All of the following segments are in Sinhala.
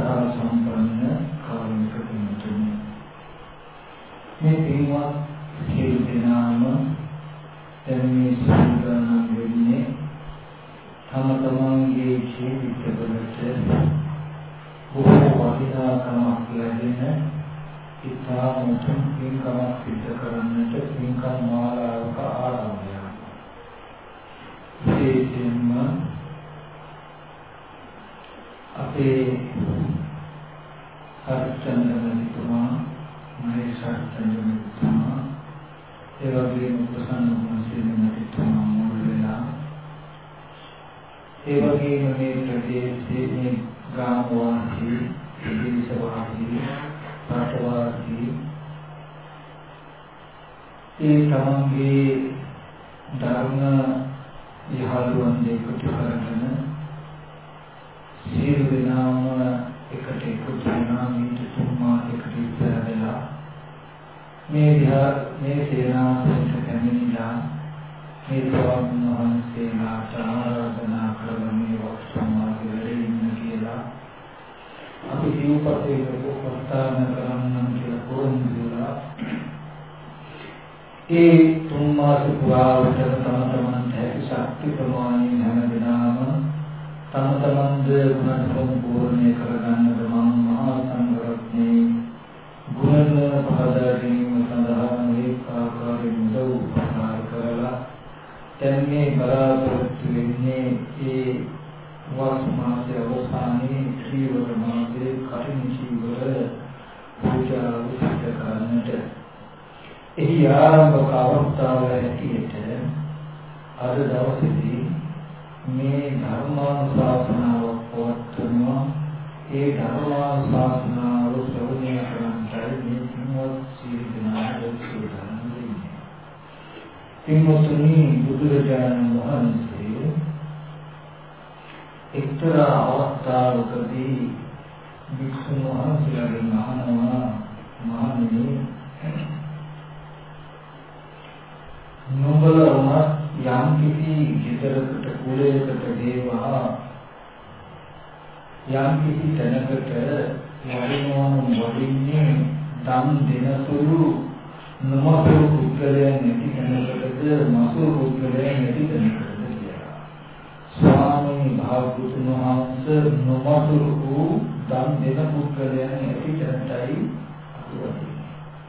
ශ්‍රද්ධා සම්පන්න කාරුණික පින්තුනි, මේ පින්වත් සියලු දෙනාම දැන් මේ සූදානම් වෙන්නේ තම තමන්ගේ ජීවිතවලට බොහෝ වටිනාකමක් ලැබෙන ඉතා උතුම් පින්කමක් සිදු කරන්නට පින්කම් මාලාවක ආරම්භයක්. විශේෂයෙන්ම අපේ හර්ෂචන්ද්‍රතුමා, මහේශාචන්ද්‍රතුමා, ඒ වගේම ප්‍රසන්න මුනිසිංහතුමා මුල් වෙලා, ඒ වගේම මේ ප්‍රදේශයේ ග්‍රාමවාසී, විදේශවාසී, රටවාසී ඒ තමන්ගේ ධර්ම යහළුවන් දෙකට කරගෙන සියලු දෙනාම එකට එකතු වෙනා මේ තුමාට ඉස්සරහලා මේ සේනාසනයට පැමිණිලා මේ ස්වාමීන් වහන්සේලාට ආරාධනා කරමින් වක්සමාගයේ ඉන්න කියලා අපි ජීවිතේ උපස්ථාන කරන්න කියලා පොරොන්දු වෙලා ඒ තුන් මාස පුරාවට තම තමන්ට හැකි ශක්ති ප්‍රමාණයෙන් හැම දිනම තම තමන්ගේ ගුණ සම්පූර්ණ කරගන්න මම මහා සංඝරත්නයේ ගුණ පහදාරීම සඳහා මේ ආකාරයෙන් උදව් උපකාර කරලා දැන් මේ බලාපොරොත්තු වෙන්නේ ඒ වස් මාසයේ අවසානයේ ශ්‍රීවර මාසයේ කටින් ශ්‍රීවර පූජා උත්සව කරන්නට එහි ආරම්භක අවස්ථාව ඇටියට අද දවසේදී මේ ධර්මානුශාසනාව පවත්වනවා. ඒ ධර්මානුශාසනාව ශ්‍රවණය කරන්නට මේ පින්වත් සියලු දෙනාට සූදානම් වෙන්නේ. පින්වත්නි, බුදුරජාණන් වහන්සේ එක්තරා අවස්ථාවකදී භික්ෂුන් වහන්සේලාගෙන් අහනවා, මහණෙනි, නුඹලා යම් කිසි විතරකට කුලයකට දේවා යම් කිසි තැනකට වඩින්නේ දම් දෙනසුළු නොමසුරු පුද්ගලයන් නැති තැනකටද මසුරු පුද්ගලයන් නැති තැනකටද කියලා. ස්වාමී භාග්‍යවතුන් වහන්සේ නොමසුරු වූ දම් දෙන පුද්ගලයන් නැති තැනටයි අපි වඩින්නේ.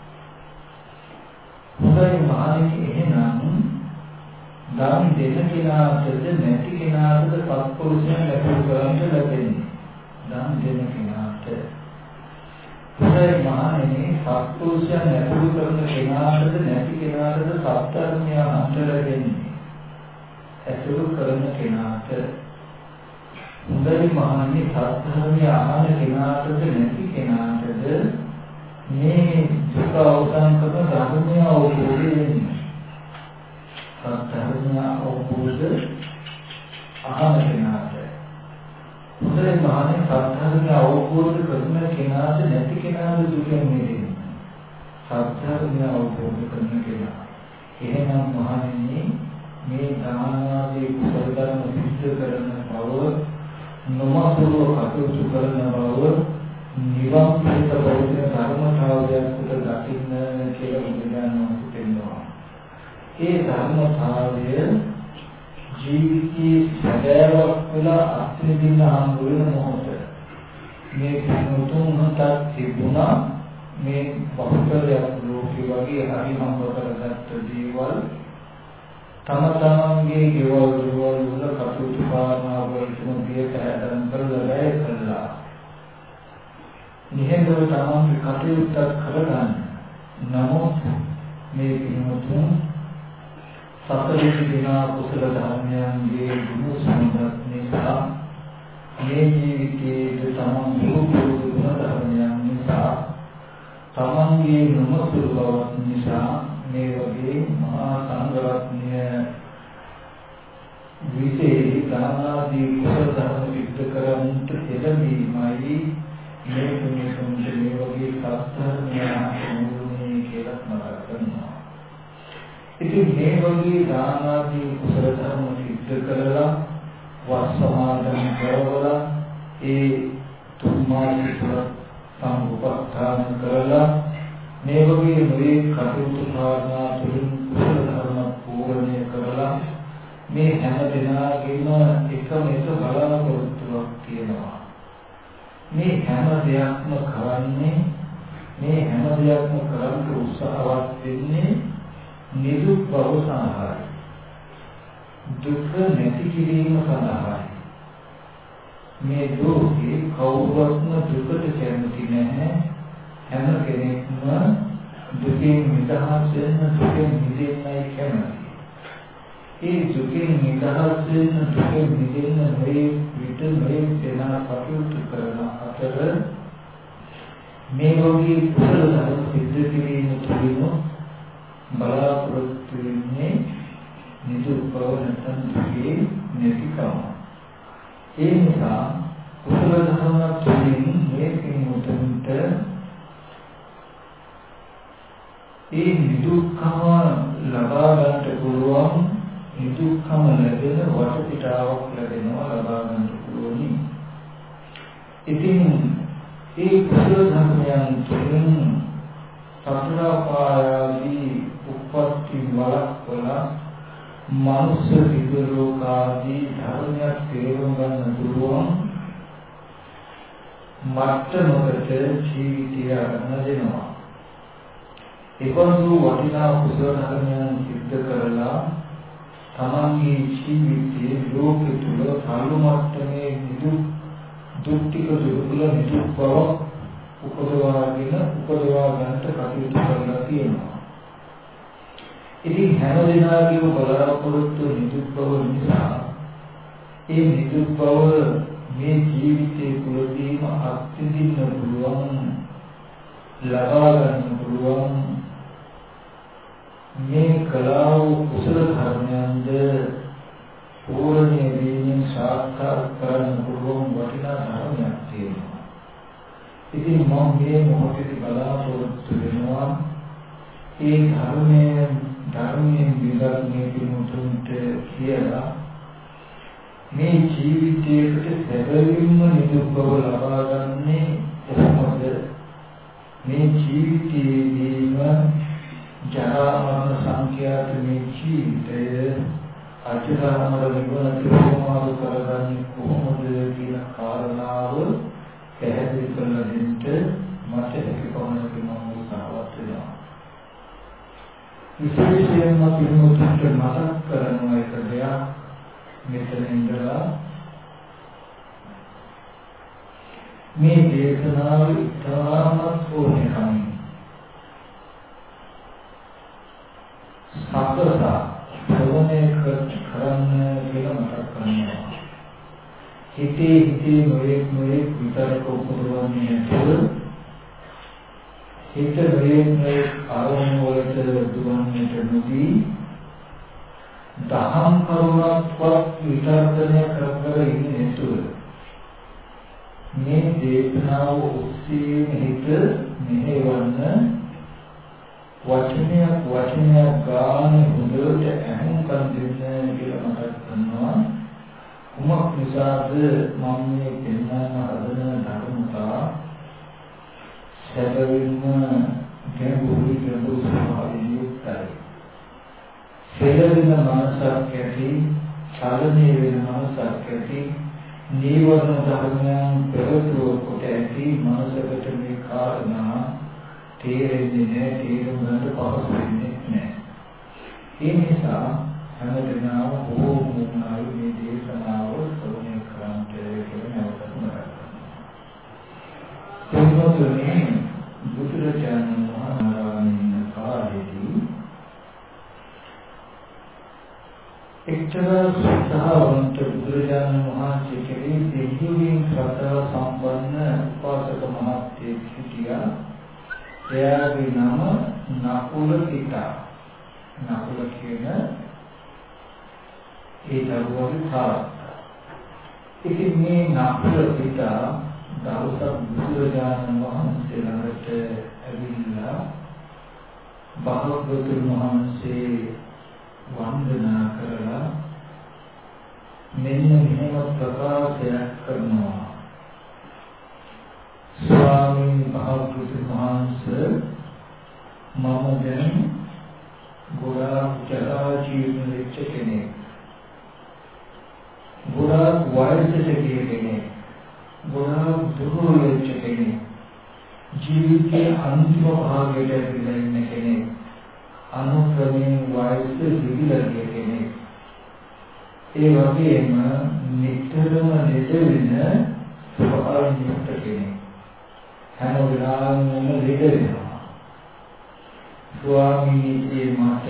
හොඳයි මහණෙනි, එහෙනම් දම් දෙන කෙනාටද නැති කෙනාටද සත්පුරුෂයන් ලැබුණු කරන්න ලැබෙන්නේ? දම් දෙන කෙනාට. හොඳයි මහණෙනි, සත්පුරුෂයන් ලැබුණු කරන කෙනාටද නැති කෙනාටද සත්‍යඥය අන්ත ලැබෙන්නේ? ඇසුරු කරන කෙනාට. හොඳයි මහණෙනි, සත්‍යඥය අහන කෙනාටද නැති කෙනාටද මේ දුක අවසන් කරන ධර්මය අවබෝධ වෙන්නේ? සත්‍යඥ අවබෝධ අහන කෙනාට. හොඳයි මහණෙනි, සත්‍යඥ අවබෝධ කරන කෙනාට නැති කෙනාට දුකෙන් මිදෙන්නේ? සත්‍යඥ අවබෝධ කරන කෙනා. එහෙනම් මහණෙනි, මේ දානාදී කුසල ධර්ම සිද්ධ කරන බව, නොමසුරු කටයුතු කරන බව, නිවන් පිට බෞද්ධ ධර්මතාවයක් උඩ දකින්න කියලා බුදුදහම කියනවා. ඒ ධර්මතාවය ජීවිතයේ සැබෑවක් වෙලා අත්විඳින්න හම් වෙන මොහොත මේ මුතුන්ට තිබුණා. මේ බහුතරයක් ලෝකේ වගේ හරි හම්බ කරගත්ත දේවල් තම තමන්ගේ ගෙවල් වල කටයුතු කරනවා වගේ පියක හැදන් කරලා වැය කළා. නිහඬව තමන්ගේ කටයුත්තක් කරගන්න. නමුත් මේ පින්වතුන් සතරේ දිනා කුසල ධර්මයන්ගේ ගුණ සම්පත් නිසා මේ ජීවිතයේ තමන් දුරු ගුණ ධර්මයන් නිසා තමන්ගේ නොමසුරු බව නිසා මේ වගේ මහා සංඝරත්නය විශේෂ දානාදී කුසල ධර්ම සිද්ධ කරන්නට එළඹීමයි මේ පුණ්‍යසම්පන්න මේ වගේ සත්‍යඥානෝනේ කියලා මතක් කරනවා. ඉතින් මේ වගේ දානාදී කුසල ධර්ම සිද්ධ කරලා වස් සමාදන් කරවලා ඒ තුමාසිත සම්පූර්ණ කරලා මේ වගේ නොයේ කටයුතු කාරණා තුළින් කුසල ධර්ම පූර්ණය කරලා මේ හැම දිනාගේම එකම එක බලාපොරොත්තුවක් තියෙනවා. මේ හැම දෙයක්ම කරන්නේ මේ හැම දෙයක්ම කරන්න උත්සාහවත් වෙන්නේ නිදුක් බව සඳහායි. දුක නැති කිරීම සඳහායි. මේ දුකේ කවුරුත්ම දුකට කැමති නැහැ. හැම කෙනෙක්ම දුකින් නිදහස් වෙන්න දුකෙන් මිදෙන්නයි කැමති. ඒ දුකින් නිදහස් වෙන්න දුකෙන් මිදෙන්න මේ විට මේ දෙනා කටයුතු කරන අතර මේ වගේ කුසල ධර්ම සිද්ධ කිරීම තුළින් බලාපොරොත්තු වෙන්නේ නිදුක් බව නැත්නම් දුකේ නැතිකම. ඒ නිසා කුසල ධර්ම තුළින් මේ කිනුතුන්ට ඒ නිදුක්කම ලබා ගන්නට පුළුවන් නිදුක්කම ලැබෙන වටපිටාවක් ලැබෙනවා ලබා ගන්නට පුළුවනි. ඉතින් ඒ කුසල ධර්මයන් තුළින් සතරපායාදී උප්පත්ති වලක්වලා මනුෂ්‍ය දිව්‍ය ලෝකාදී ධර්මයක් තේරුම් ගන්න පුළුවන් මට්ටමකට ජීවිතය අරගෙන දෙනවා. ඒකඳු වටිනා කුසල ධර්මයන් සිද්ධ කරලා තමන්ගේ ජීවිතයේ ලෝකෙ තුල සල්ලු මට්ටමේ නිදුක් දුක්ඛික දුර්වල නිදුක් බව උපදවා ගන්නට කටයුතු කරලා තියෙනවා. ඉතින් හැම දිනකම බලාපොරොත්තු නිදුක් බව නිසා ඒ නිදුක් බව මේ ජීවිතයේ තුලදීම අත්විඳින්න පුළුවන් ලබා ගන්න පුළුවන් මේ කලාව කුසල ධර්මයන්ද පූර්ණ්‍ය වීමෙන් සාක්ෂාත් කරන්න පුළුවන් වටිනා ධර්මයක් තියෙනවා. ඉතින් මම මේ මොහොතේ බලාපොරොත්තු වෙනවා ඒ ධර්මයෙන් විග්‍රහණය කිරීමට කියලා මේ ජීවිතයකට සැබවින්ම නිදුක් බව ලබා ගන්නේ කොහොමද? මේ ජීවිතයේදීම ජරා මරණ සංඛ්‍යාත මේ ජීවිතය අජරාමර නිවන ප්‍රමාද කරගන්නේ කොහොමද කියන කාරණාව පැහැදිලි කරලා දෙන්න මට හැකියාවක් මම උත්සාහවත් වෙනවා. විශේෂයෙන්ම පිළිමුතුන්ට මතක් කරන එක දෙයක් මෙතන ඉඳලා මේ දේශනාව ඉතාමත් ඕනෑකමින් සාකච්ඡා ප්‍රවණය කරන්න කියලා මතක් කරනවා. හිතේ නොයෙක් විතරක උපදවන්නේ නැතුව හිත නොයෙක් ආරම්භ වලට දුවන්නට නොදී දහම් කරුණක්වත් විචාරණය කර ඉන්නේ නැතුව මේ දේශනාව ඔස්සේ හිත මෙහෙවන්න වචනයක් ගාන හොඳට අහුම්කම් දෙන්න කියලා මතක් කරනවා. කුමක් නිසාද මම මේ දෙන්නම හදන ධර්මතා සැබවින්ම ගැඹුරු ස්වභාවයෙන් යුක්තයි. සෙලවෙන මනසක් ඇති, චලනය වෙන මනසක් ඇති, නීවරණ ධර්මයන් පෙරතුව කොට ඇති මනසකට මේ කාරණා තේරෙන්නේ නැහැ, තේරුම් ගන්නට පහසු වෙන්නේ නැහැ. ඒ නිසා හැමදෙනාම බොහෝ මුණාරු මේ දේශනාව ශ්‍රවණය කරන්ට කියලා නැවතත් මතක් කරනවා. එතකොට බුදුරජාණන් වහන්සේ කාලේදී එක්තරා ශ්‍රද්ධාවන්ත බුදුරජාණන් වහන්සේ කෙරෙහි දෙවියන්ගෙන් ශ්‍රද්ධාව සම්පන්න උපාසක මහත්තයෙක් සිටියා. එයාගේ නම නකුල පිතා. නකුල කියන ඒ දරුවාගේ තාත්තා. ඉතින් මේ නකුල පිතා දවසක් බුදුරජාණන් වහන්සේ ළඟට ඇවිල්ලා භාග්‍යවතුන් වහන්සේ වන්දනා කරලා මෙන්න මෙහෙම ප්‍රකාශයක් කරනවා. භාග්‍යවතුන් වහන්සේ මම දැන් ගොඩාක් ජරා ජීවන වෙච්ච කෙනෙක්. ගොඩාක් වයසට ගිය කෙනෙක්. ගොඩාක් දුර්වල වෙච්ච කෙනෙක්. ජීවිතයේ අන්තිම භාගයට ඇවිල්ලා ඉන්න කෙනෙක්. අනුක්‍රමයෙන් වයසට ගිහිලා ගිය කෙනෙක්. ඒ වගේම නිතරම ලෙඩ වෙන ස්වභාවයෙන් යුක්ත කෙනෙක්. හැම වෙලාවෙම ලෙඩ වෙනවා. ස්වාමීනි මට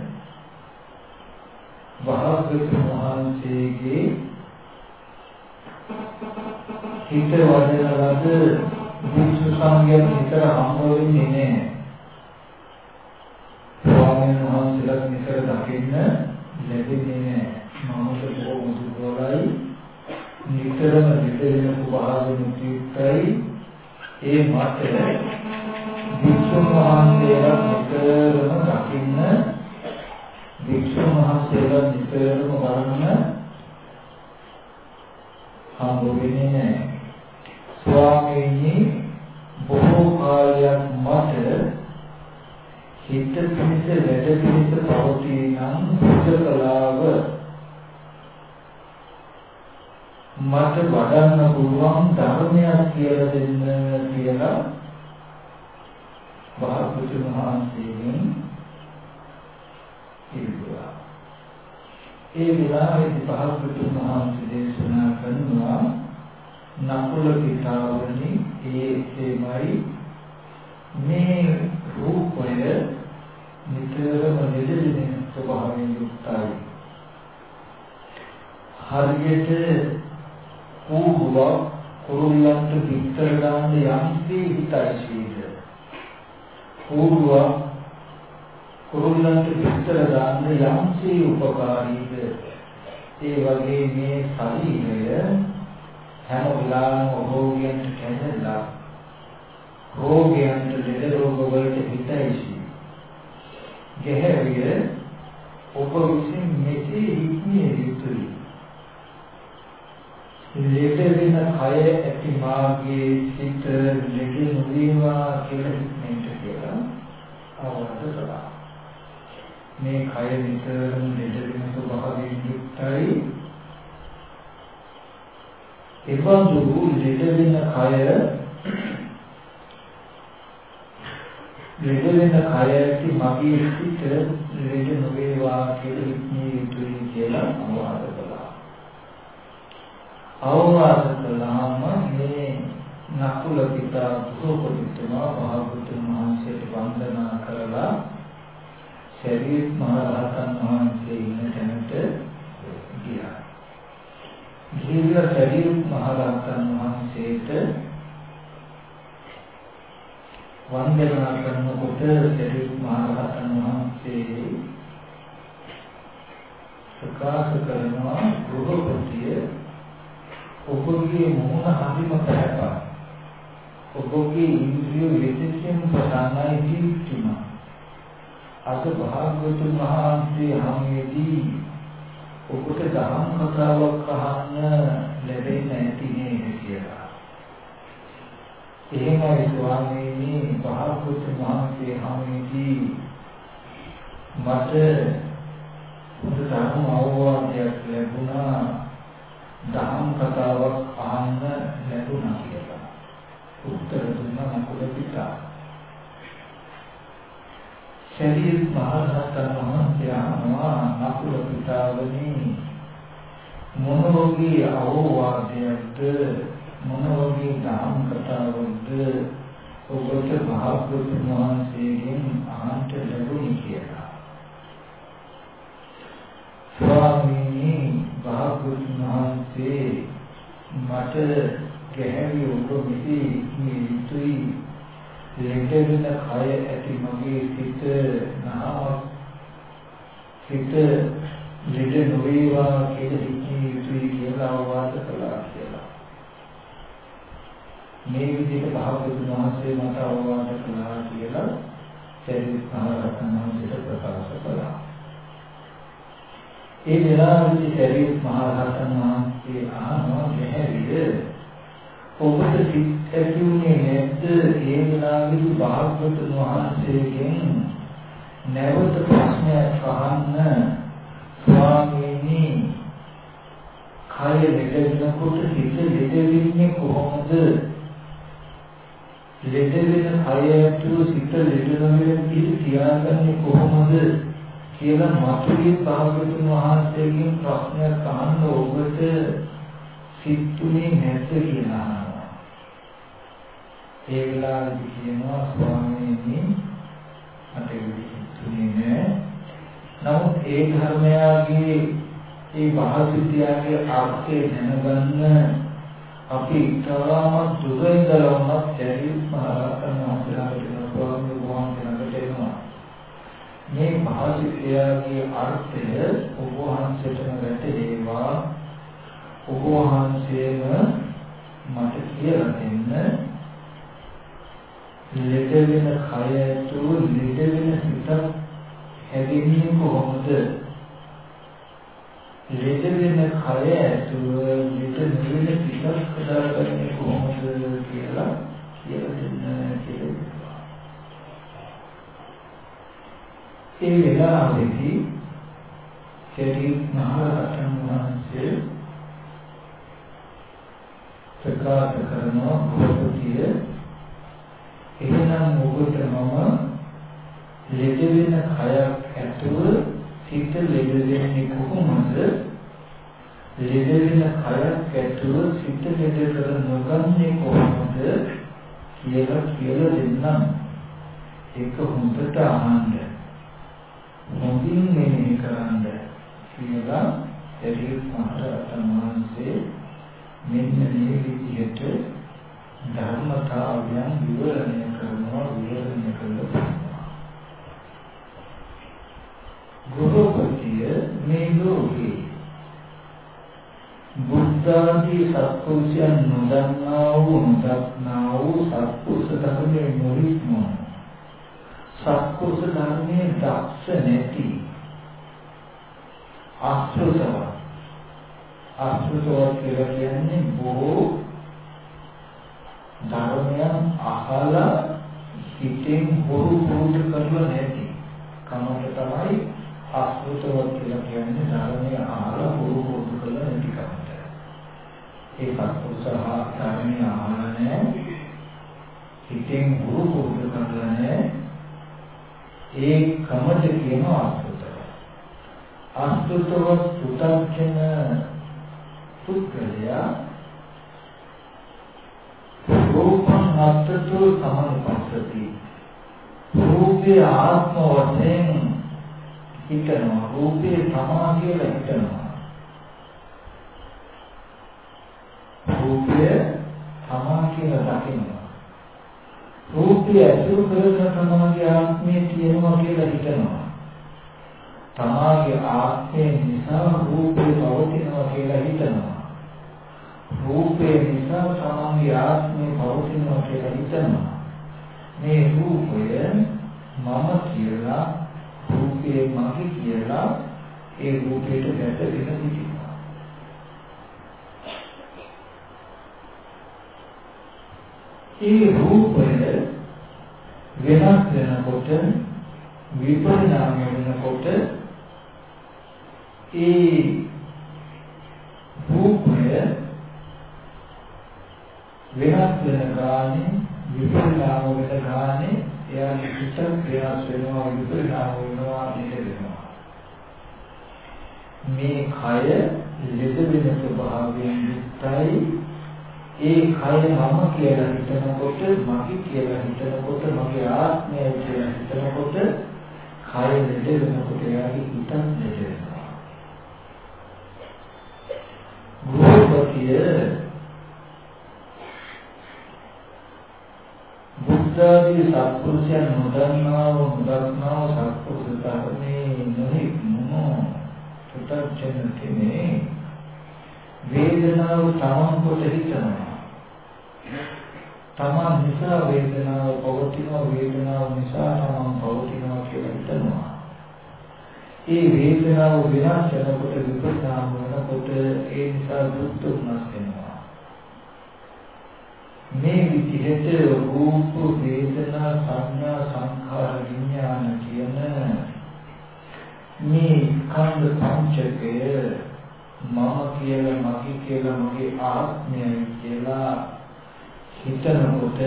භාග්‍යවතුන් වහන්සේගේ හිත වදනලද විසු සංගය නිතර හම්බ වෙන්නේ නැහැ. ස්වාමීන් වහන්සේලා නිතර දකින්න ලැබෙන්නේ නැහැ. මම බොහොම දුර්වලයි. නිතරම දෙදෙන ස්වභාවයෙන් යුක්තයි. ඒ මට වික්ෂුන් වහන්සේලා නිතරම දකින්න, වික්ෂුන් වහන්සේලා නිතරම බලන්න හම්බ වෙන්නේ නැහැ. ස්වාමීනි බොහෝ කාලයක් මට හිත පිණිස වැඩ පිණිස පවතිනම් සුඛලාව මට වඩන්න පුළුවන් ධර්මයක් කියලා දෙන්න කියලා භාග්‍යවතුන් වහන්සේගෙන් ඉල්ලුවා. ඒ විලාසෙදි භාග්‍යවතුන් වහන්සේ දේශනා කරනවා නකුල පිටාවනි ඒමයි මේ රූපය නිතරම නිදෙන ස්වභාවයෙන් යුක්තයි. හරියට කෝරුවක් කුරුල්ලන්ට පිටර දාන්න යම්සේ හිතයි සීද. කෝරුවක් කුරුල්ලන්ට පිටර දාන්න යම්සේ උපකාරීද. ඒ වගේ මේ ශරීරය හැම වෙලාවෙම රෝගයන්ට කැඳලා රෝගයන්ට ලෙඩ රෝග වලට හිතයි සී. ගැහැවිය ඔබ විසින් මෙසේ හික්මිය යුතුයි. ලෙඩ වෙන කය ඇති මාගේ සිත ලෙඩ නොවේවා කියලා හිතෙන්නට කියලා අවවාද කළා. මේ කය නිතරම ලෙඩ වෙන ස්වභාවයෙන් යුක්තයි. එබඳු ලෙඩ වෙන කය ඇති මගේ සිත ලෙඩ නොවේවා කියලා හිතේ යුතුයි කියලා අවවාද කළා. අවවාද කළාම මේ නකුල පිතා පුරෝපතිතුමා භාග්‍යවතුන් වහන්සේට වන්දනා කරලා සරියුත් මහ රහතන් වහන්සේ ඉන්න තැනට ගියා. ගිහිල්ලා සරියුත් මහ රහතන් වහන්සේට වන්දනා කරනකොට සරියුත් මහ රහතන් වහන්සේ ප්‍රකාශ කරනවා ගෘහපතිය ඔබගේ මොහොන හරිම පැහැපත්. ඔබගේ ඉන්ද්‍රිය විශේෂයෙන් ප්‍රසන්නයි ජීවිතුනා. අද භාග්‍යවතුන් වහන්සේ හැමෙදී ඔබට ධර්ම කතාවක් අහන්න ලැබෙන්නේ නැති නේද කියලා. එහෙමයි ස්වාමීනි භාග්‍යවතුන් වහන්සේ හැමෙදී මට ධර්ම අවවාදයක් ලැබුණා. ධම් කතාවක් අහන්න ලැබුණා කියලා උත්තර දුන්නා නකුල පිතා. සරියුත් මහ රහතන් වහන්සේ අහනවා නකුල පිතාවනි මොන වගේ අවවාදයක්ද මොන වගේ ධම් කතාවක්ද ඔබට භාග්‍යවතුන් වහන්සේගෙන් අහන්න ලැබුණේ කියලා. ස්වාමීනි භාග්‍යවතුන් වහන්සේ මට ගැහැවි ඔබ මෙහි යුතුයි. ලෙඩ වෙන කය ඇති මගේ සිත ලෙඩ නොවේවා කියලා හිතේ යුතුයි කියලා අවවාද කළා කියලා. මේ විදිහට භාග්‍යවතුන් වහන්සේ මට අවවාද කළා කියලා සරියුත් මහ රහතන් වහන්සේට ප්‍රකාශ කළා. ඒ වෙලාවේදී සරියුත් මහ රහතන් වහන්සේ අහනවා ගැහැවිය ඔබට සිත් ඇතිුනේ නැද්ද ඒ වෙලාවේදී භාග්‍යවතුන් වහන්සේගෙන් නැවත ප්‍රශ්නයක් අහන්න ස්වාමීනි කය ලෙඩ වෙනකොට හිත ලෙඩ වෙන්නේ කොහොමද? ලෙඩ වෙන කය ඇතුළු සිත ලෙඩ නොවෙන තියාගන්නේ කොහොමද කියලා මාතුගේ භාග්‍යවතුන් වහන්සේගෙන් ප්‍රශ්නයක් අහන්න ඔබට සිත්තුනේ නැද්ද කියලා. ඒ වෙලාවේදී කියනවා ස්වාමීනි මට සිත්තුනේ නැහැ. නමුත් ඒ ධර්මයාගේ ඒ භාෂිතයාගේ අර්ථය දැනගන්න අපි තාම දුක ඉඳලා වුණත් දැරිත් මහරහතන් වහන්සේලාට ස්වාමීන් වහන්සේලාට එනවා. මේ භාෂිතයාගේ අර්ථය ඔබ වහන්සේටම වැටහෙවා. ඔබ වහන්සේම මට කියලා දෙන්න. ලෙඩ වෙන කය ඇතුළු ලෙඩ වෙන සිත හැදෙන්නේ කොහොමද? ලෙඩ වෙන කය ඇතුළු ලෙඩ නිවෙන සිත හදාගන්නේ කොහොමද කියලා දෙන්න කියලා. ඒ වෙලාවේදී කෙටිත් මහරහතන් වහන්සේ ප්‍රකාශ කරනවා භගවතිය එහෙනම් ඔබට මම ලෙඩ වෙන කයක් ඇතුළු සිත ලෙඩ වෙන්නේ කොහොමද? ලෙඩ වෙන කයක් ඇතුළු සිත ලෙඩ කර නොගන්නේ කොහොමද කියලා දෙන්නම්. ඒක හොඳට අහන්න. මොකින් මෙහෙ කරන්න කියලා එරිත් මහරහතන් වහන්සේ මෙන්න මේ විදිහට ධර්මතාවයන් විවරණය කරනවා. ගෘහපතිය මේ ලෝකේ බුද්ධාදී සත්පුරුෂයන් නොදන්නා වූ සත්පුරුෂ ධර්මයේ නොහික්මු සත්පුරුෂ ධර්මයේ දක්ෂ නැති ආශ්‍රිතව කියලා කියන්නේ බොහෝ ධර්මයන් අහලා හිතෙන් හොරු පුරුදු කරලා නැති කමකට තමයි ආශ්‍රිතව කියලා කියන්නේ. ධර්මය අහලා හොරු පුරුදු කරලා නැති කමට. ඒ සත්පුරුෂ ධර්මය අහලා නැහැ, හිතෙන් හොරු පුරුදු කරලා නැහැ. ඒ කමට කියනවා ආශ්‍රිතව. ආශ්‍රිතව පුතක්ෂණ පුද්ගලයා රූපං අත්තතු සමනුපස්සති. රූපේ ආත්ම වශයෙන් හිතනවා. රූපේ තමා කියලා හිතනවා. රූපය තමා කියලා දකිනවා. රූපය අසුර කරන තමාගේ ආත්මය තියෙනවා කියලා හිතනවා. තමාගේ ආත්මය නිසා රූපේ පවතිනවා කියලා හිතනවා. රූපේ නිසා තමන්ගේ ආත්මය පවතිනවා කියලා හිතනවා. මේ රූපය මම කියලා, රූපේ මගේ කියලා ඒ රූපයට ගැටෙන්න සිටිනවා. ඒ රූපය වෙනස් වෙනකොට, විපරිණාම වෙනකොට ඒ රූපය වෙනස් වෙන ගානේ, විපරිණාම වෙන ගානේ එයාගේ චිත්ත ක්‍රියාස් වෙනවා, විපරිණාම වෙනවා, නේද වෙනවා. මේ කය ලෙඩ වෙන ස්වභාවයෙන් යුක්තයි. ඒ කය මම කියලා හිතනකොට, මගේ කියලා හිතනකොට, මගේ ආත්මය කියලා හිතනකොට කය ලෙඩ වෙනකොට එයාගේ හිතත් ලෙඩ වෙනවා. ගෘහපතිය බුද්ධාදී සත්පුරුෂයන් නොදන්නා වූ සත්පුරුෂ ධර්මයේ නොහික්මු පුතක්ෂණ කෙනේ වේදනාව තමන් කොට හිතනවා. තමන් නිසා වේදනාව පවතිනවා, වේදනාව නිසා තමන් පවතිනවා කියලා හිතනවා. ඒ වේදනාව වෙනස් වෙනකොට, විපරිණාම වෙනකොට ඒ නිසා දුක් දුක්නස් වෙනවා. මේ විදිහට රූප වේදනා සංඥා සංඛාර විඥාන කියන මේ ස්කන්ධ පංචකය මම කියලා මගේ කියලා මගේ ආත්මය කියලා හිතනකොට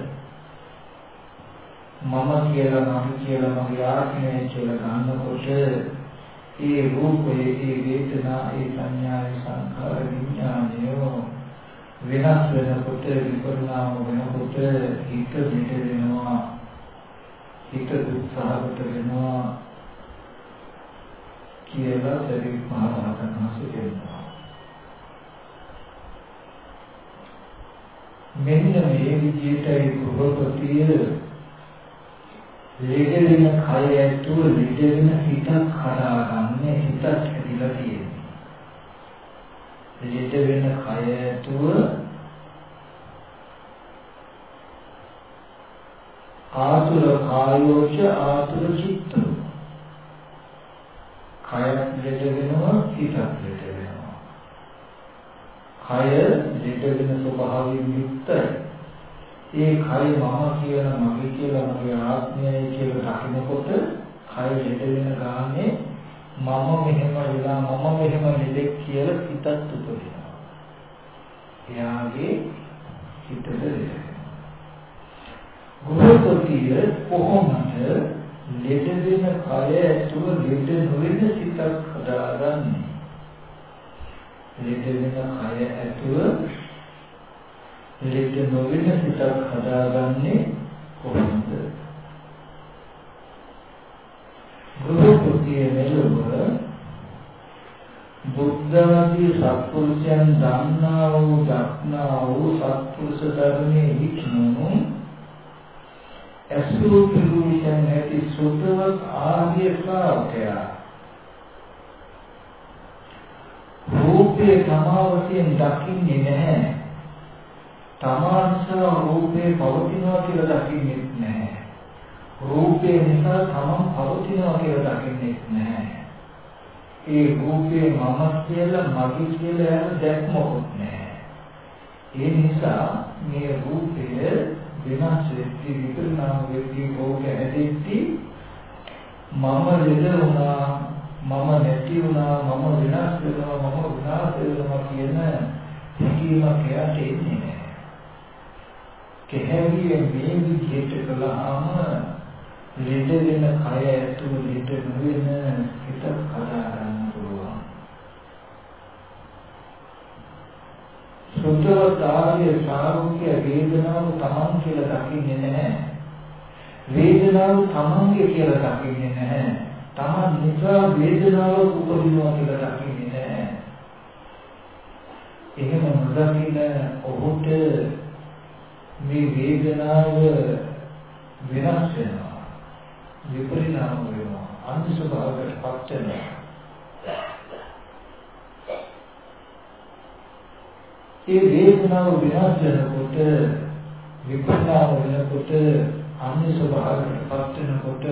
මම කියලා මගේ කියලා මගේ ආත්මය කියලා ගන්නකොට ඒ රූපේ ඒ වේදනා ඒ සංඥා ඒ සංඛාර විඥානය වෙනස් වෙනකොට විපරිණාම වෙනකොට හිත පිට වෙනවා හිත දුක්ඛාගත වෙනවා කියලා සරිත් මහ රහතන් වහන්සේ කියනවා. මෙන්න මේ විදිහටයි ගෘහපතිය ලෙඩෙන කය ඇතුළු ලෙඩෙන හිතක් හදාගන්නේ හිතක් ඇතිලා තියෙන්නේ. ලෙඩ වෙන කය ඇතුළු ආතුර කායෝච ආතුර චිත්ත කය ලෙඩ වෙනවා හිතක් ලෙඩ වෙනවා. කය ලෙඩ වෙන ස්වභාවයෙන් යුක්තයි. ඒ කය මම කියලා මගේ කියලා මගේ ආත්මයයි කියලා දකිනකොට කය ලෙඩ වෙන ගානේ මම මෙහෙම වෙලා මම මෙහෙම ලෙඩෙක් කියලා හිතත් උපදිනවා. එයාගේ හිතට ලෙඩ ගෘහපතිය කොහොමද ලෙඩ වෙන කය ඇතුළු ලෙඩ නොවන සිතක් හදාගන්නේ? ලෙඩ වෙන කය ඇතුළු ලෙඩ නොවන සිතක් හදාගන්නේ කොහොමද? ගෘහපතිය මෙලොව බුද්ධ ආදී සත්පුරුෂයන් දන්නා වූ දක්නා වූ සත්පුරුෂ ධර්මයේ වික්ෂණු අසුරු පිළිවිෂන් ඇති සුතවත් ආර්ය ශ්‍රාවකයා රූපේ සමාවයෙන් දකින්නේ නැහැ. තමාංශ රූපේ පවතිනවා කියලා දකින්නේ නැහැ. රූපේ නිසා තමන් පවතිනවා කියලා දකින්නේ නැහැ. ඒ රූපේ මම කියලා මගේ කියලා යන දැක්මකුත් නැහැ. ඒ නිසා මේ රූපය විනාශ වෙති විපරිණාම වෙති රෝග ඇතිති මම ලෙඩ වුණා මම නැති වුණා මම විනාශ වෙනවා මම විනාශ වෙනවා කියන හැඟීමක් එයාට එන්නේ නැහැ. කෙහෙවිය මේ විදිහට කළාම ලෙඩ වෙන කය ඇතුළු ලෙඩ නොවන හිතක් හදා ගන්න පුළුවන්. සුද්ධවතාවය ශ්‍රාවකය වේදනාව තමන් කියලා දකින්නේ නැහැ. වේදනාව තමන්ගේ කියලා දකින්නේ නැහැ. තමන් නිසා වේදනාව උපදිනවා කියලා දකින්නේ නැහැ. එහෙම නොදකින ඔහුට මේ වේදනාව වෙනස් වෙනවා. විපරිණාම වෙනවා. අන්‍ය ස්වභාවයකට පත් වෙනවා. ඒ වේදනාව වෙනස් වෙනකොට විපරිණාම වෙනකොට අන්‍ය ස්වභාවයකට පත් වෙනකොට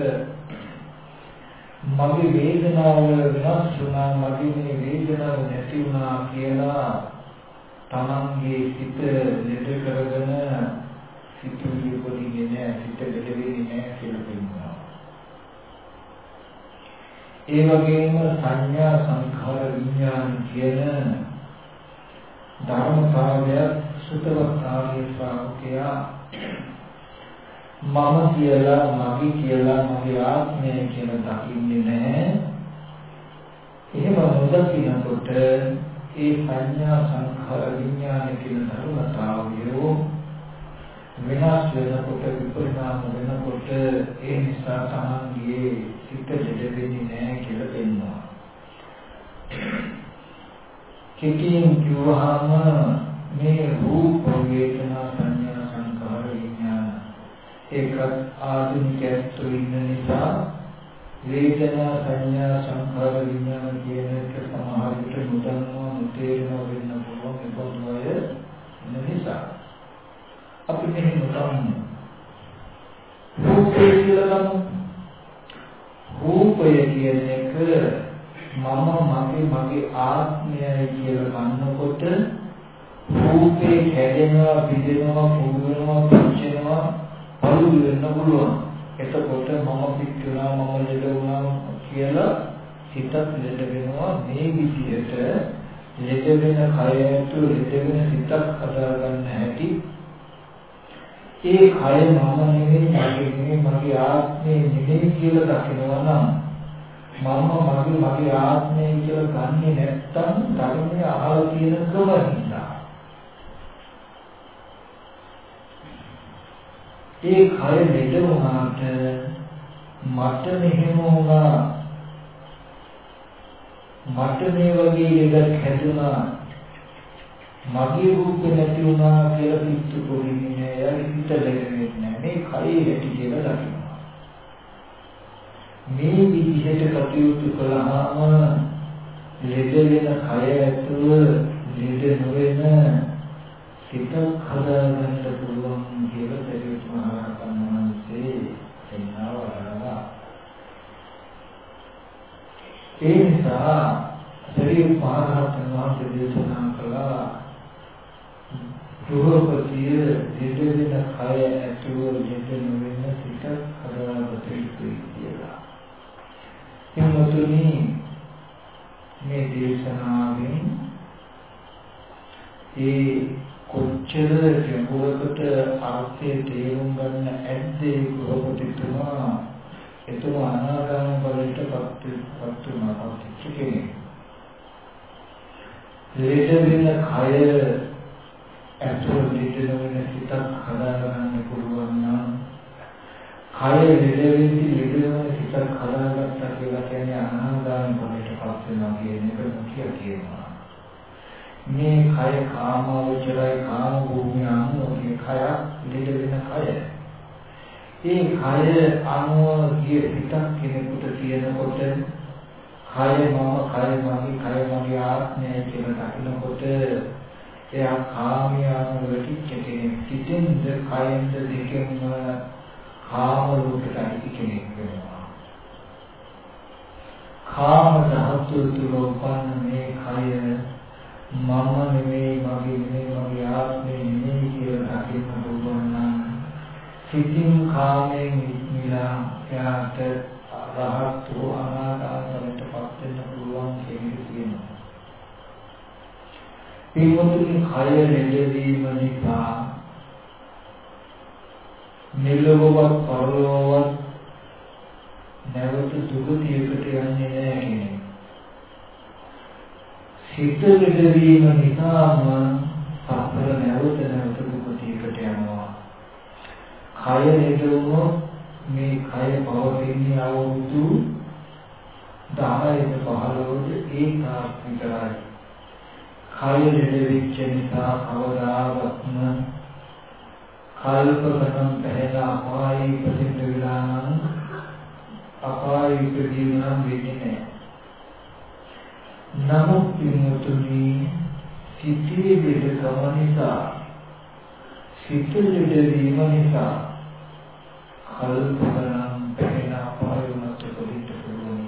මගේ වේදනාව වෙනස් වුණා මගේ මේ වේදනාව නැති වුණා කියලා තමන්ගේ සිත ලෙඩ කරගෙන සිතුවිලි උපදින්නේ නැහැ සිත ලෙඩ වෙන්නේ නැහැ කියලා කියනවා. ඒ වගේම සංඥා සංඛාර විඥාන කියන ධර්මතාවය සුතවත් ආර්ය ශ්‍රාවකයා මම කියලා මගේ කියලා මගේ ආත්මය කියලා දකින්නේ නැහැ. එහෙම නොදකිනකොට ඒ සංඥා සංඛාර විඥාන කියන ධර්මතාවය වෙනස් වෙනකොට විපරිණාම වෙනකොට ඒ නිසා තමන්ගේ සිත දෙද වෙන්නේ නැහැ කියලා පෙන්වනවා. කෙටියෙන් කියවහම මේ රූප වේදනා සංඥා සංඛාර විඥාන ඒකත් ආධුනිකත්වයේ ඉන්න නිසා වේදනා සංඥා සංඛාර විඥාන කියන එක සමහර විට මුදන්නවා මුතේරනවා වෙන්න පුළුවන් ඒකෝදවය නිසා අපි මෙහෙම කරමු. රූපය කියලා ගමු. රූපය කියන එක මම මගේ ආත්මයයි කියලා ගන්නකොට රූපේ හැදෙනවා, බිඳෙනවා, පුරුවෙනවා, පිච්චෙනවා, පළු වෙන්න පුළුවන්. එතකොට මම පිච්චුණා, මම ලෙඩ වුණා කියලා හිතත් ලෙඩ වෙනවා. මේ විදිහට ලෙඩ වෙන කය ඇතුළු ලෙඩ වෙන සිතක් හදාගන්න හැටි. ඒ කය මම නෙවෙයි, මගේ ආත්මේ නෙවෙයි කියලා දකිනවා නම් මගේ ආත්මය කියලා ගන්නෙ නැත්තම් ධර්මයේ අහලා තියෙන කමනින්දා ඒ කය ලෙඩ වුණාට මට මෙහෙම වුණා, මට මේ වගේ ලෙඩක් හැදුනා, මගේ රූපේ නැති වුණා කියලා පිටු පොරින්නේ නෑ. හිත ලෙඩෙන්නේ නෑ. මේ කය ඇති කියලා දකිනවා. මේ විදිහට කටයුතු කළාම ලෙඩ වෙන කය ඇතුළ ලෙඩ නොවන සිතක් හදාගන්න පුළුවන් කියලා සරියුත් මහ රහතන් වහන්සේ එන්නවා. ඒ නිසා සරියුත් මහ රහතන් වහන්සේ දේශනා කළා දුරපතිය ලෙඩ වෙන කය ඇතුළ ලෙඩ නොවන සිතක් හදාගන්න යුතුයි කියලා. එමුතුනි මේ දේශනාවෙන් ඒ කොච්චර ගැඹුරකට අර්ථය තේරුම් ගන්න ඇද්දේ ගෘහපතිතුමා එතුමා අනාගාමී බලයට පත් වුණා. ලෙඩ වෙන කය ඇතුළු ලෙඩ වෙන සිතක් හදාගන්න පුළුවන් නම් කය ලෙඩ වෙද්දී ලෙඩ වෙන සිතක් හදාගත්තා කියලා කියන්නේ අනාගාමී බලයට පත් වෙනවා කියන එක මුඛ්‍ය කියනවා. මේ කය කාමවචරයි, කාම භූමිය අනුව මේ කය ලෙඩ වෙන කය. ඒ කය අනුව ගිය සිතක් කෙනෙකුට තියෙනකොට කය මම, කය මගේ ආත්මය කියලා දකිනකොට එයා කාමයාන වෙටිච්ච කෙනෙක්. සිතෙන්ද කයෙන්ද දෙකෙන්ම කාම රූපයට අයිති කෙනෙක් වෙනවා. කාම ධාතු තුල උපන්න මේ කය මම නෙමෙයි, මගේ ආත්මය නෙමෙයි කියලා දකින්න පුළුවන් නම් සිතින් කාමයෙන් නිලා යාට රහත් වූ අනාගාමයට පත් වෙන්න පුළුවන් කෙනෙක් තියෙනවා. පින්වතුනි, කය ලෙඩවීම නිසා මෙලොවවත් පරලොවවත් නැවත දුගතියකට යන්නේ නැහැ කෙනෙක්. සිත ලෙඩවීම නිසාම සතර නැවත දුගතියකට යනවා. කය ලෙඩ වුණොත් මේ කය පවතින්නේ අවුරුදු 10ද 15ද ඒකාත් විතරයි. කය ලෙඩ වෙච්ච නිසා කවදාවත්ම කල්ප ගණන් පැහැලා අපායේ ඉපදෙන්න වෙලා නම් අපායේ ඉපදීම නම් වෙන්නේ නැහැ. නමුත් පින්වතුනි, සිතේ ලෙඩකම නිසා, සිත ලෙඩවීම නිසා කල්ප ගණන් පැහැලා අපායේ උනත් උපදින්න පුළුවන්.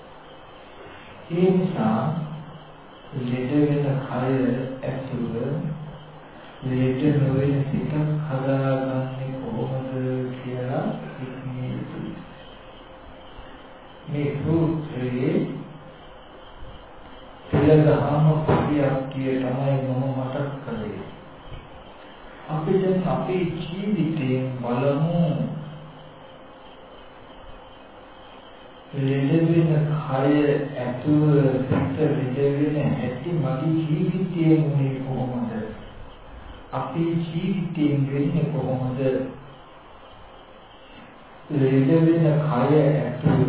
ඒ නිසා ලෙඩ වෙන කය ඇතුළ ලෙඩ නොවන සිතක් හදාගන්නේ කොහොමද කියලා ඉක්මී යුතුයි. මේ සූත්‍රයේ පෙළදහම ප්‍රතික්‍රිය තමයි මම මතක් කළේ. අපි දැන් අපේ ජීවිතයෙන් බලමු ලෙඩ වෙන කය ඇතුළ සිත ලෙඩ වෙන හැටි මගේ ජීවිතයේ මුනේ කොහොමද? අපේ ජීවිතයෙන් වෙන්නේ කොහොමද? ලෙඩ වෙන කය ඇතුළ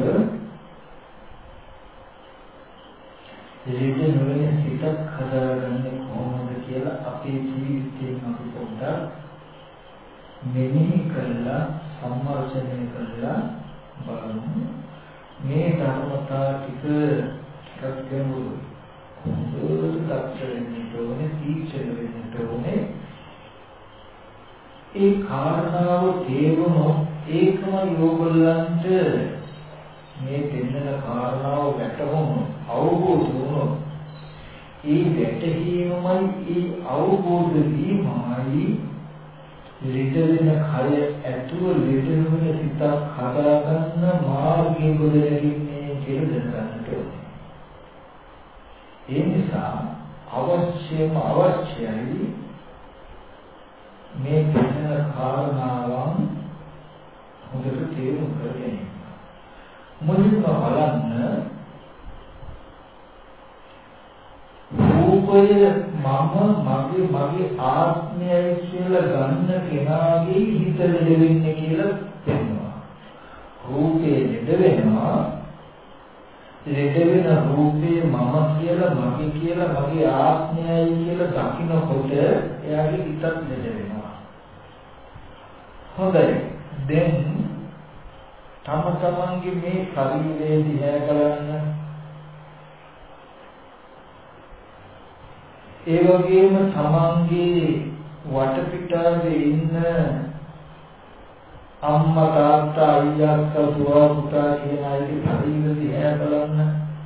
ලෙඩ නොවන සිතක් හදාගන්නේ කොහොමද කියලා අපේ ජීවිතයෙන් අපි පොඩ්ඩක් මෙනෙහි කරලා සම්මර්ෂණය කරලා බලමු. මේ ධර්මතා ටික ගැඹුරුයි. හොඳට දක්ෂ වෙන්න ඕනේ, තීක්ෂණ වෙන්න ඕනේ. ඒ කාරණාව තේරුණොත් ඒකම යෝගලන්ට මේ දෙන්නන කාරණාව වැටහුණොත්, අවබෝධ වුණොත් ඒ වැටහීමයි ඒ අවබෝධ වීමයි ලෙඩ වෙන කය ඇතුළ ලෙඩ වෙන සිතක් හදාගන්න මාර්ගය ගොඩනැගෙන්නේ කියලා දැනගන්නට ඕනේ. ඒ නිසා අවශ්‍යයි මේ දෙන කාරණාවන් හොඳට තේරුම් කරගන්න. මුලින්ම බලන්න රූපය මගේ ආත්මයයි කියලා ගන්න කෙනාගේ හිත ලෙඩ වෙන්නේ කියලා පෙන්වනවා. රූපේ ලෙඩ වෙනවා. ලෙඩ වෙන රූපේ මම කියලා මගේ කියලා මගේ ආත්මයයි කියලා දකින්නකොට එයාගේ හිතත් ලෙඩ වෙනවා. හොඳයි. දැන් තමන්ගේ මේ ශරීරයේ දිහා බලන්න. ඒ වගේම තමන්ගේ වටපිටාවේ ඉන්න අම්මා තාත්තා අයියා අක්කා දුව පුතා කියන අයගේ ශරීරය දිහා බලන්න.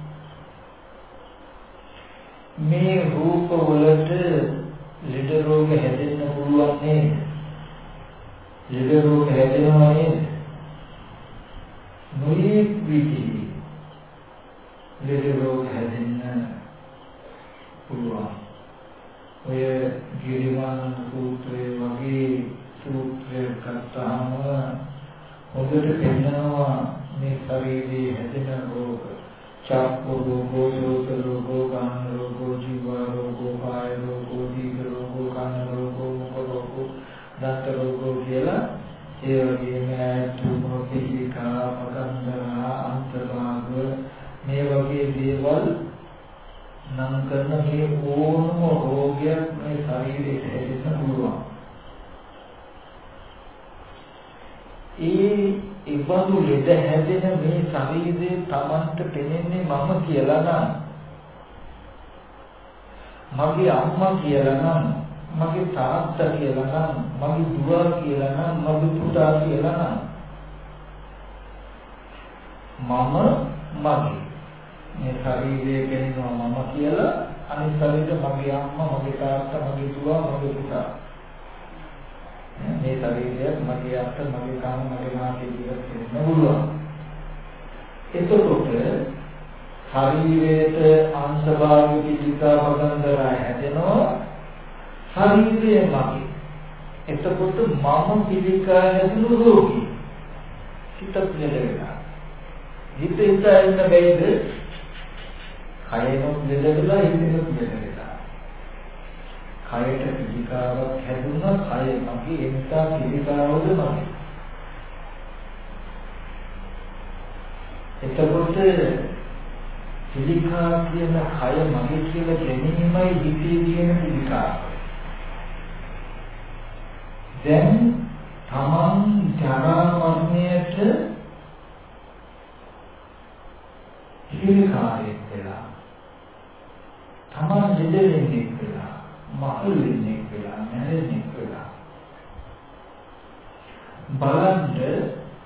මේ රූප වලට ලෙඩ රෝග හැදෙන්න පුළුවන් නේද? ලෙඩ රෝග හැදෙනවා නේද? නොයෙක් විදිහේ ලෙඩ රෝග හැදෙන්න පුළුවන්. ඔය ගිරිමාන සූත්‍රයේ වගේ සූත්‍රයක් ගත්තාම හොඳට පෙන්නනවා මේ ශරීරයේ හැදෙන රෝග. චක්කු රෝගෝ, සෝත රෝගෝ, කාන රෝගෝ, ජීව රෝගෝ, කාය රෝගෝ, දීඝ රෝගෝ, කාන රෝගෝ, මුඛ රෝගෝ, දන්ත රෝගෝ කියලා ඒ වගේම තුමෝ පිළිකා පකන්දරා අන්තභාග මේ වගේ දේවල් නම් කරන මේ ඕනම රෝගයක් මේ ශරීරයේ හැදෙන්න පුළුවන්. ඒ බඳු ලෙඩ හැදෙන මේ ශරීරයේ Tamanට පෙනෙන්නේ මම කියලා නම්, මගේ අම්මා කියලා නම්, මගේ තාත්තා කියලා නම්, මගේ දුව කියලා නම්, මගේ පුතා කියලා නම් මගේ මේ ශරීරයේ පෙනෙනවා මම කියලා, අනිත් ශරීරය මගේ අම්මා, මගේ තාත්තා, මගේ දුව, මගේ පුතා. මේ ශරීරය මගේ අත්ත, මගේ කාම, මගේ නාසය කියලා පෙනෙන්න පුළුවන්. එතකොට ශරීරයට අංශභාග පිළිකා පදන්දරය හැදෙනවා. ශරීරය මගේ. එතකොට මම පිළිකා හැදුණු රෝගී. හිතත් ලෙඩ වෙනවා. හිත ඉන්න බැයිද? කයනොත් ලෙඩ වෙලා හිතෙනොත් ලෙඩ වෙලා. කයට පිළිකාවක් හැදුණා, කය මගේ, ඒ නිසා පිළිකාවද මගේ. එතකොට පිළිකා කියන කය මගේ කියලා ගැනීමයි හිතේ තියෙන පිළිකාව. දැන් තමන් ජරා මරණයට පිළිකාරයක් වෙලා, තමන් දෙදෙනෙක් වෙලා, මහලු වෙනෙක් වෙලා, නැරෙනෙක් වෙලා බලන්න.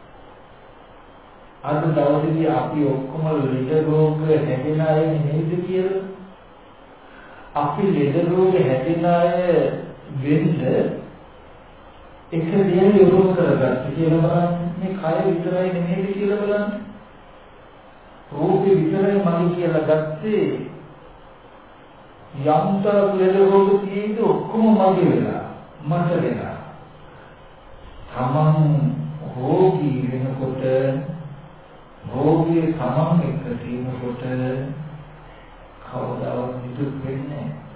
අද දවසේදී අපි ඔක්කොම ලෙඩ රෝග හැදෙන අය නේද කියලා. අපි ලෙඩ රෝග හැදෙන අය වෙන්න එක දෙයක් යොමු කරගත්ත කියලා බලන්න. මේ කය විතරයි නෙමෙයි කියලා බලන්න. රෝගේ විතරයි මගේ කියලා ගත්තේ. යම්තර ලෙඩ රෝග තියෙද්දි ඔක්කොම මගේ වෙලා, මට වෙලා. තමන් රෝගී වෙනකොට, රෝගී තමන් එක්ක තියෙනකොට කවදාවත් නිදුක් වෙන්නේ නැහැ.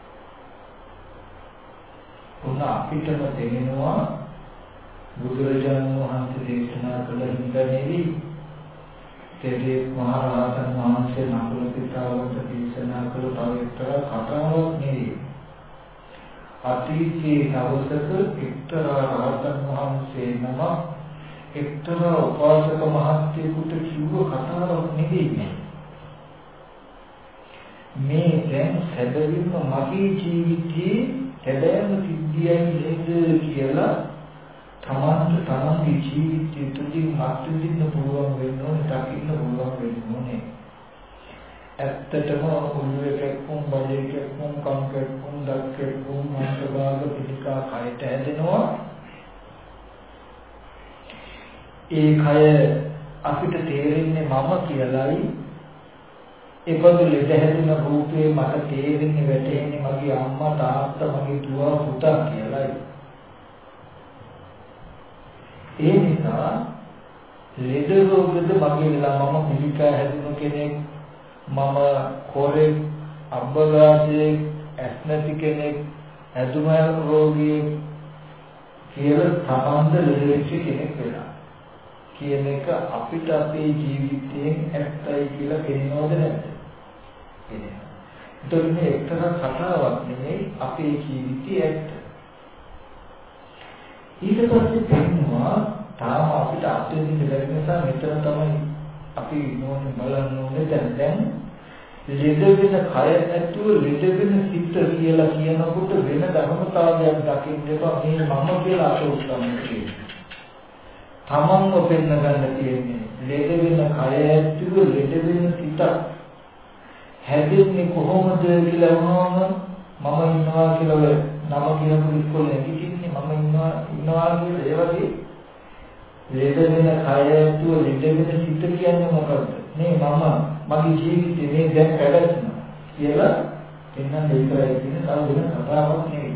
උන අපිටම තේරෙනවා බුදුරජාණන් වහන්සේ දේශනා කළ හිඳනේදී තෙරේ මහ රහතන් වහන්සේ නකුල පිටාවට දේශනා කළ තව එක්තරා කතාවක් නෙවෙයි. අතීතයේ දවසක එක්තරා රහතන් වහන්සේ නම එක්තරා උපාසක මහත්තයෙකුට කිව්ව කතාවක් නෙවෙයි. මේ දැන් සැබවින්ම මගේ ජීවිතයේ හැබෑම සිද්ධියයි නේද කියලා තමන්ගේ ජීවිතය තුළින් අත්විඳින්න පුළුවන් වෙන්න ඕනේ, දකින්න පුළුවන් වෙන්න ඕනේ. ඇත්තටම උළුවේ කැක්කුම් බඩේ කැක්කුම් කම් කැක්කුම් දත් කැක්කුම් මාංශභාග පිළිකා කයට හැදෙනවා. ඒ කය අපිට තේරෙන්නේ මම කියලායි. ඒකවල ලෙඩ හැදෙන රූපේ මට තේරෙන්නේ වැටෙන්නේ මගේ අම්මා තාත්තා මගේ දුව පුතා කියලායි. ඒ නිසා ලෙඩ රෝගද මගේ වෙලා මම පිළිකා හැදුණු කෙනෙක්, මම කොරෙක්, අබ්බගාසෙක්, ඇස් නැති කෙනෙක්, ඇදුම රෝගියෙක් කියලා තමන්ද ලෙඩ වෙච්ච කෙනෙක් වෙලා කියන එක අපිට අපේ ජීවිතයෙන් ඇත්තයි කියලා පෙනෙනවද නැද්ද? පෙනෙනවා. ඒතකොට මේ එක්තරා කතාවක් නෙමෙයි අපේ ජීවිතය ඇත්ත. ඊට පස්සේ පෙනෙනවා තාම අපිට අත්දැකීම් බැරි නිසා මෙතන තමයි අපි නෝනේ බලන්න ඕනේ දැන් ලෙඩ වෙන කය ඇතුව ලෙඩ වෙන සිත කියලා කියනකොට වෙන ධර්මතාවයක් දකින්න එපා. මේ මම කියලා අත උස්සන්න තියෙන්නේ. තමන්ව පෙන්න ගන්න තියෙන්නේ ලෙඩ වෙන කය ඇතුව ලෙඩ වෙන සිත හැදෙන්නේ කොහොමද කියලා වුණාම මම ඉන්නවා කියලා නම කියනකොට ඉස්කෝලේ ඉතින්නේ මම ඉන්නවා කියලා ඒ වගේ ලෙඩ වෙන කය ඇතුව ලෙඩ වෙන සිත කියන්නේ මොකද්ද? මේ මම මගේ ජීවිතේ මේ දැන් පැවැත්ම කියලා එන්න දෙකයි කියන තව වෙන කතාවක් නෙවෙයි.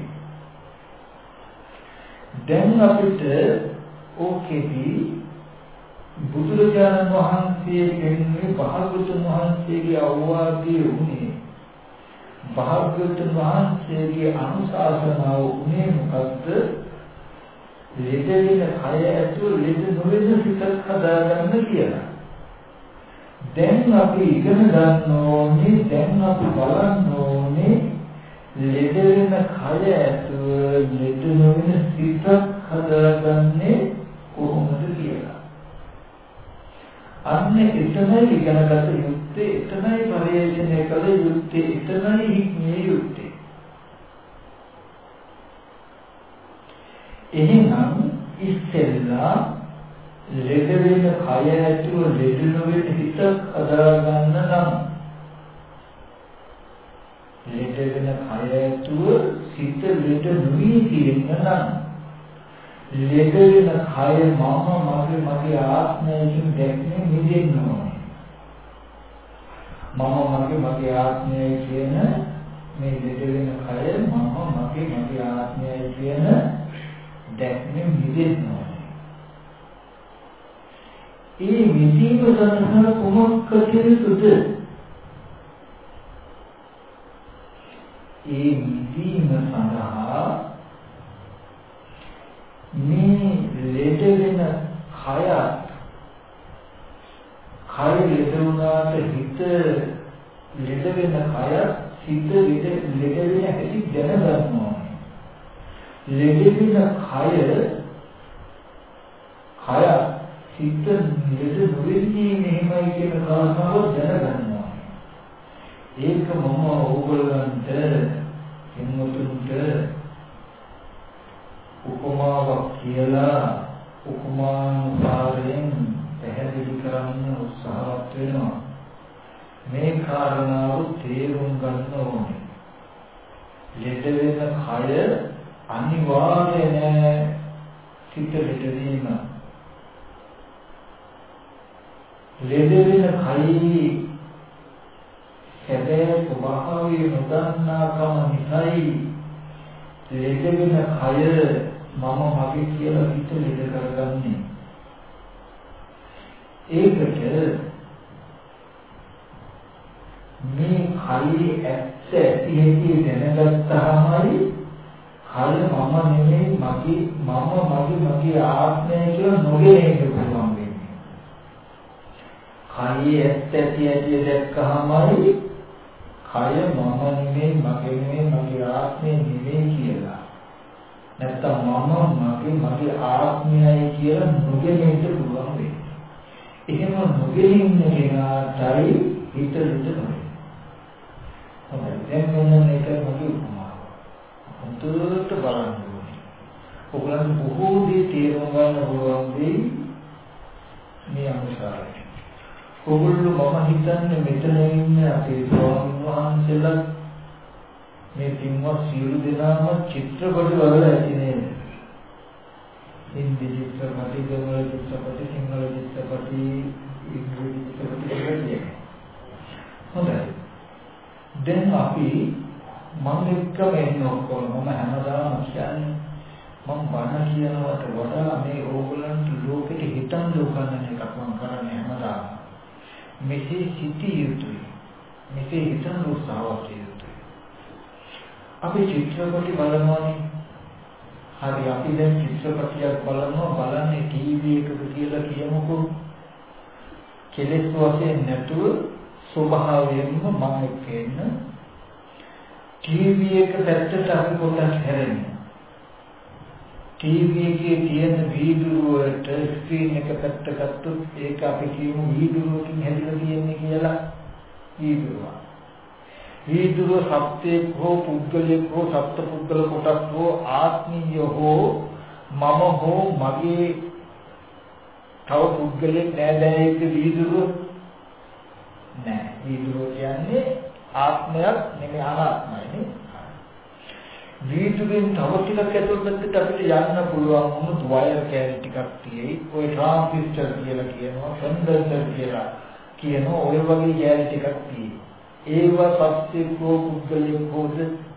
දැන් අපිට ඕකේදී බුදුරජාණන් වහන්සේ කියන්නේ භාග්‍යවතුන් වහන්සේගේ අවවාදයේ උනේ භාග්‍යවතුන් වහන්සේගේ අනුශාසනාව උනේ මොකද්ද? ලෙඩ වෙන කය ඇතුළු ලෙඩ නොවන සිතක් හදාගන්න කියලා. දැන් අපි ඉගෙන ගන්න ඕනේ, දැන් අපි බලන්න ඕනේ ලෙඩ වෙන කය ඇතුළු ලෙඩ නොවන සිතක් හදාගන්නේ කොහොමද කියලා. අන්න එතනයි ඉගෙනගත යුත්තේ, එතනයි පරිශ්‍රණය කළ යුත්තේ, එතනයි හික්මිය යුත්තේ. එහෙනම් ඉස්සෙල්ලා ලෙඩ වෙන කය ඇතුළු ලෙඩ නොවන හිතක් හදාගන්න නම් ලෙඩ වෙන කය ඇතුළු සිත ලෙඩ නොවි කියන නම් ලෙඩ වෙන කය මගේ ආත්මයෙන් දැක්නේ නිදෙන්න ඕනේ. මගේ ආත්මය කියන මේ ලෙඩ වෙන කය මගේ ආත්මය කියන දැක්නේ නිදෙන්න ඕනේ. ඒ නිදීම සඳහා කුමක් කටයුතුද? ඒ නිදීම සඳහා මේ ලෙඩ වෙන කය ලෙඩ වුණාට හිත ලෙඩ වෙන කය සිත ලෙඩ වෙන හැටි දැනගන්න ඕනේ. ලෙඩ වෙන කය සිත ලෙඩ නොවෙන්නේ මෙහෙමයි කියන කාරණාව දැනගන්න ඕනේ. ඒක මම ඕගොල්ලන්ට එන්නතුන්ට උපමාවක් කියලා උපමානුසාරයෙන් පැහැදිලි කරන්න උත්සාහවත් වෙනවා. මේ කාරණාව තේරුම් ගන්න ඕනේ. ලෙඩ වෙන කය අනිවාර්ය නෑ සිත ලෙඩ වීම. ලෙඩ වෙන කයි සැබෑ ස්වභාවය නොදන්නාකම නිසායි ලෙඩ වෙන කය මම මගේ කියලා හිත ලෙඩ කරගන්නේ. ඒකට මේ කයි ඇත්ත ඇති හැටි දැනගත්තාමයි කය මම නෙමෙයි මගේ ආත්මය කියලා නොගෙනෙන්න පුළුවන් වෙන්නේ. කයි ඇත්ත ඇති හැටි දැක්කහමයි කය මම නෙමෙයි මගේ ආත්මය නෙමෙයි කියලා. නැත්තම් මගේ ආත්මයයි කියලා නොගෙනෙන්න පුළුවන් වෙන්නේ. එහෙම නොගෙනින්න කෙනාටයි හිත ලෙඩ වෙන්නේ. දැන් මෙන්න මේක මගේ උපමාව. හොඳට බලන්න ඕනේ. ඔයගලන් බොහෝ දේ තේරුම් ගන්න පුළුවන් වෙයි මේ අනුසාරයෙන්. ඔගොල්ලෝ මම හිතන්නේ මෙතන ඉන්නේ අපේ ස්වාමීන් වහන්සේලා මේ පින්වත් සියලු දෙනාම චිත්‍රපට වල ඇති නේද? හින්දි චිත්‍රපටි, දෙමළ චිත්‍රපටි, සිංහල චිත්‍රපටි, ඉංග්‍රීසි චිත්‍රපටි වගේ. හොඳයි. දැන් අපි මම එක්කම එන්නේ ඔක්කොම මම හැමදාම කියන්නේ මම බණ කියනවට වඩා මේ ඕගොල්ලන්ට ලෝකෙට හිතන් දුකන්න එකක් මම කරන්නේ හැමදාම. මෙසේ සිටිය යුතුයි. මෙසේ හිතන උත්සාහවත් යුතුයි. අපි චිත්‍රපටි බලනවානේ. හරි අපි දැන් චිත්‍රපටියක් බලන්නේ ටීවී එකක කියලා කියමුකෝ. කෙලෙස් වශයෙන් නැතුව ස්වභාවයෙන්ම මම එක්ක ඉන්න ටීවී එක පැත්තට අපි පොඩ්ඩක් හැරෙන්න. ටීවී එකේ තියෙන වීදුරුවට ස්ක්‍රීන් එක පැත්ත ගත්තොත් ඒක අපි කියමු වීදුරුවකින් හැදිලා තියෙන්නේ කියලා. වීදුරුව සත්‍යයක් හෝ පුද්ගලයෙක් හෝ සත්පුද්ගල කොටස් හෝ ආත්මීය හෝ මම හෝ මගේ තව පුද්ගලයෙක් නෑදෑයෙක් වීදුරුව නෑ. වීදුරුව කියන්නේ ආත්මයක් නෙමෙයි අනාත්මයි. වීදුරුවෙන් තව ටිකක් ඇතුළට අපිට යන්න පුළුවන් වුණොත් වයර් කෑලි ටිකක් තියෙයි. ඔය ට්‍රාන්සිස්ටර් කියලා කියනවා, කන්ඩන්සර් කියලා කියනවා. ඔය වගේ කෑලි ටිකක් තියෙයි. ඒවා සත්‍යකෝ පුද්ගලයෙකෝද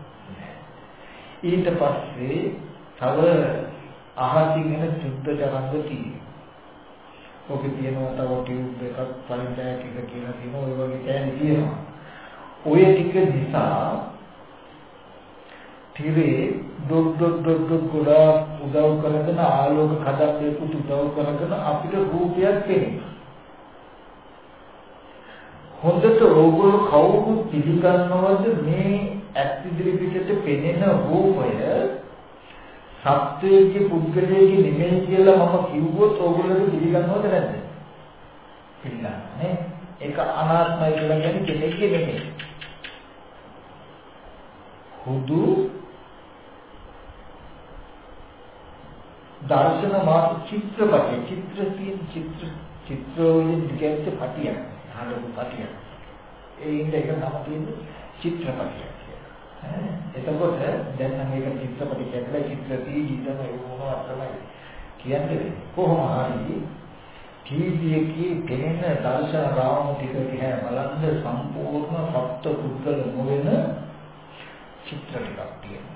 ඊට පස්සේ තව අහසින් එන සුද්ධ ජනක තියෙනවා. ඔක තියෙනවා තව ටියුබ් එකක් පරිණතයක් එක කියලා තියෙනවා. ඔය වගේ කෑලි තියෙනවා. ඔය ටික නිසා තිරේ ඩොට් ගොඩාක් උදව් කරගෙන ආලෝක කඩක් උදව් කරගෙන අපිට රූපයක් පෙනෙනවා. හොඳට ඕගොල්ලෝ කවුරු පිළිගන්නවද මේ ඇස් ඉදිරි පිටට පෙනෙන රූපය සත්‍යයේ පුද්ගලයේ නෙමෙයි කියලා මම කිව්වොත් ඕගොල්ලෝ පිළිගන්නවද නැද්ද? පිළිගන්නේ. ඒක අනාත්මයි කියලා කියන්නේ කෙනෙක්ගේ නෙමෙයි. හුදු දර්ශන මාත් චිත්‍රපටි චිත්‍රවලින් දිගට පටියක් හදපු පටියක් ඒ ඉන්න එක තමයි චිත්‍රපටියක් කියලා. එතකොට දැන් නම් මේක චිත්‍රපටි කියලා චිත්‍රදී ගීතම වුණා තමයි කියන්නේ. කොහොම හරි ටීවී එකේ පෙනෙන දර්ශන රාමු ටික දිහා බලන්න සම්පූර්ණ සත්‍ය පුද්ගල නොවන චිත්‍ර ටිකක් තියෙනවා.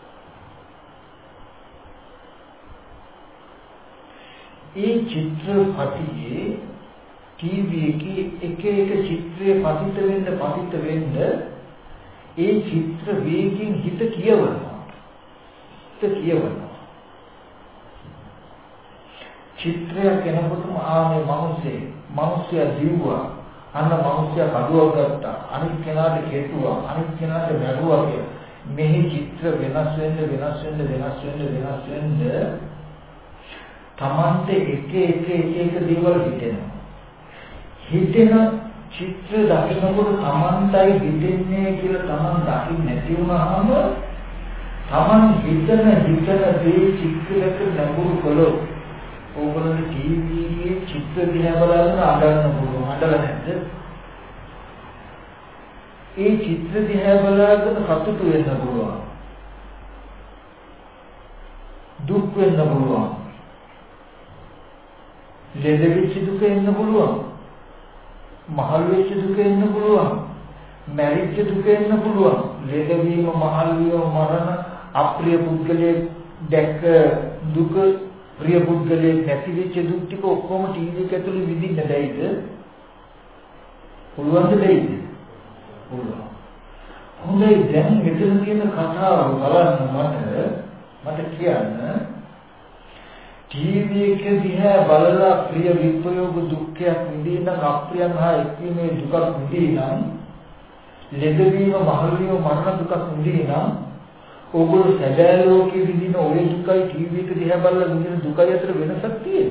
ඒ චිත්‍රපටියේ ටීවී එකේ එක චිත්‍රයේ පතිත වෙන්න ඒ චිත්‍ර වේගින් හිත කියවනවා. චිත්‍රයක් කෙනෙකුටම ආනේ මිනිස්සයා දිව්වා අන්න මිනිස්සයා කඩුවක් ගත්තා අනිත් කෙනාට කෙටුවා අනිත් කෙනාට මැරුවා කියලා. මෙහි චිත්‍ර වෙනස් වෙන්න තමන්ට එක දේවල් හිතෙනවා. හිතෙන චිත්‍ර දකිනකොට තමන්ටයි හිතෙන්නේ කියලා තමන් දකින්න නැති වුණාම තමන් හිතන දේ චිත්‍රයක නැඹුරු කළොත් ඕගොල්ලෝ ටීවී එකේ චිත්‍ර දිහා බලන අඬන්න පුළුවන්. අඬලා නැද්ද? ඒ චිත්‍ර දිහා බලන සතුටු වෙන්න පුළුවන්. දුක් වෙන්න පුළුවන්. ලෙඩ වෙච්ච දුක එන්න පුළුවන්. මහල් වෙච්ච දුක එන්න පුළුවන්. මැරිච්ච දුක එන්න පුළුවන්. ලෙඩ වීම, මහල් වීම, මරණ, අප්‍රිය පුද්ගලයෙක් දැක්ක දුක, ප්‍රිය පුද්ගලයෙක් නැති වෙච්ච දුක් ටික ඔක්කොම ටීවී එක ඇතුලේ විඳින්න බැයිද? පුළුවන්ද බැයිද? පුළුවන්. හොඳයි දැන් මෙතන තියෙන කතාව බලන්න මට කියන්න ටීවී එක දිහා බලලා ප්‍රිය විප්‍රයෝග දුක්ඛයක් විඳින අප්‍රියන් හා එක්වීමේ දුකක් විඳිනම් ලෙඩවීම මහලු වීම මරණ දුකක් විඳිනම් ඕගොල්ලෝ සැබෑ ලෝකෙ විඳින ඔය දුකයි ටීවී එක දිහා බලලා විඳින දුකයි අතර වෙනසක් තියෙද?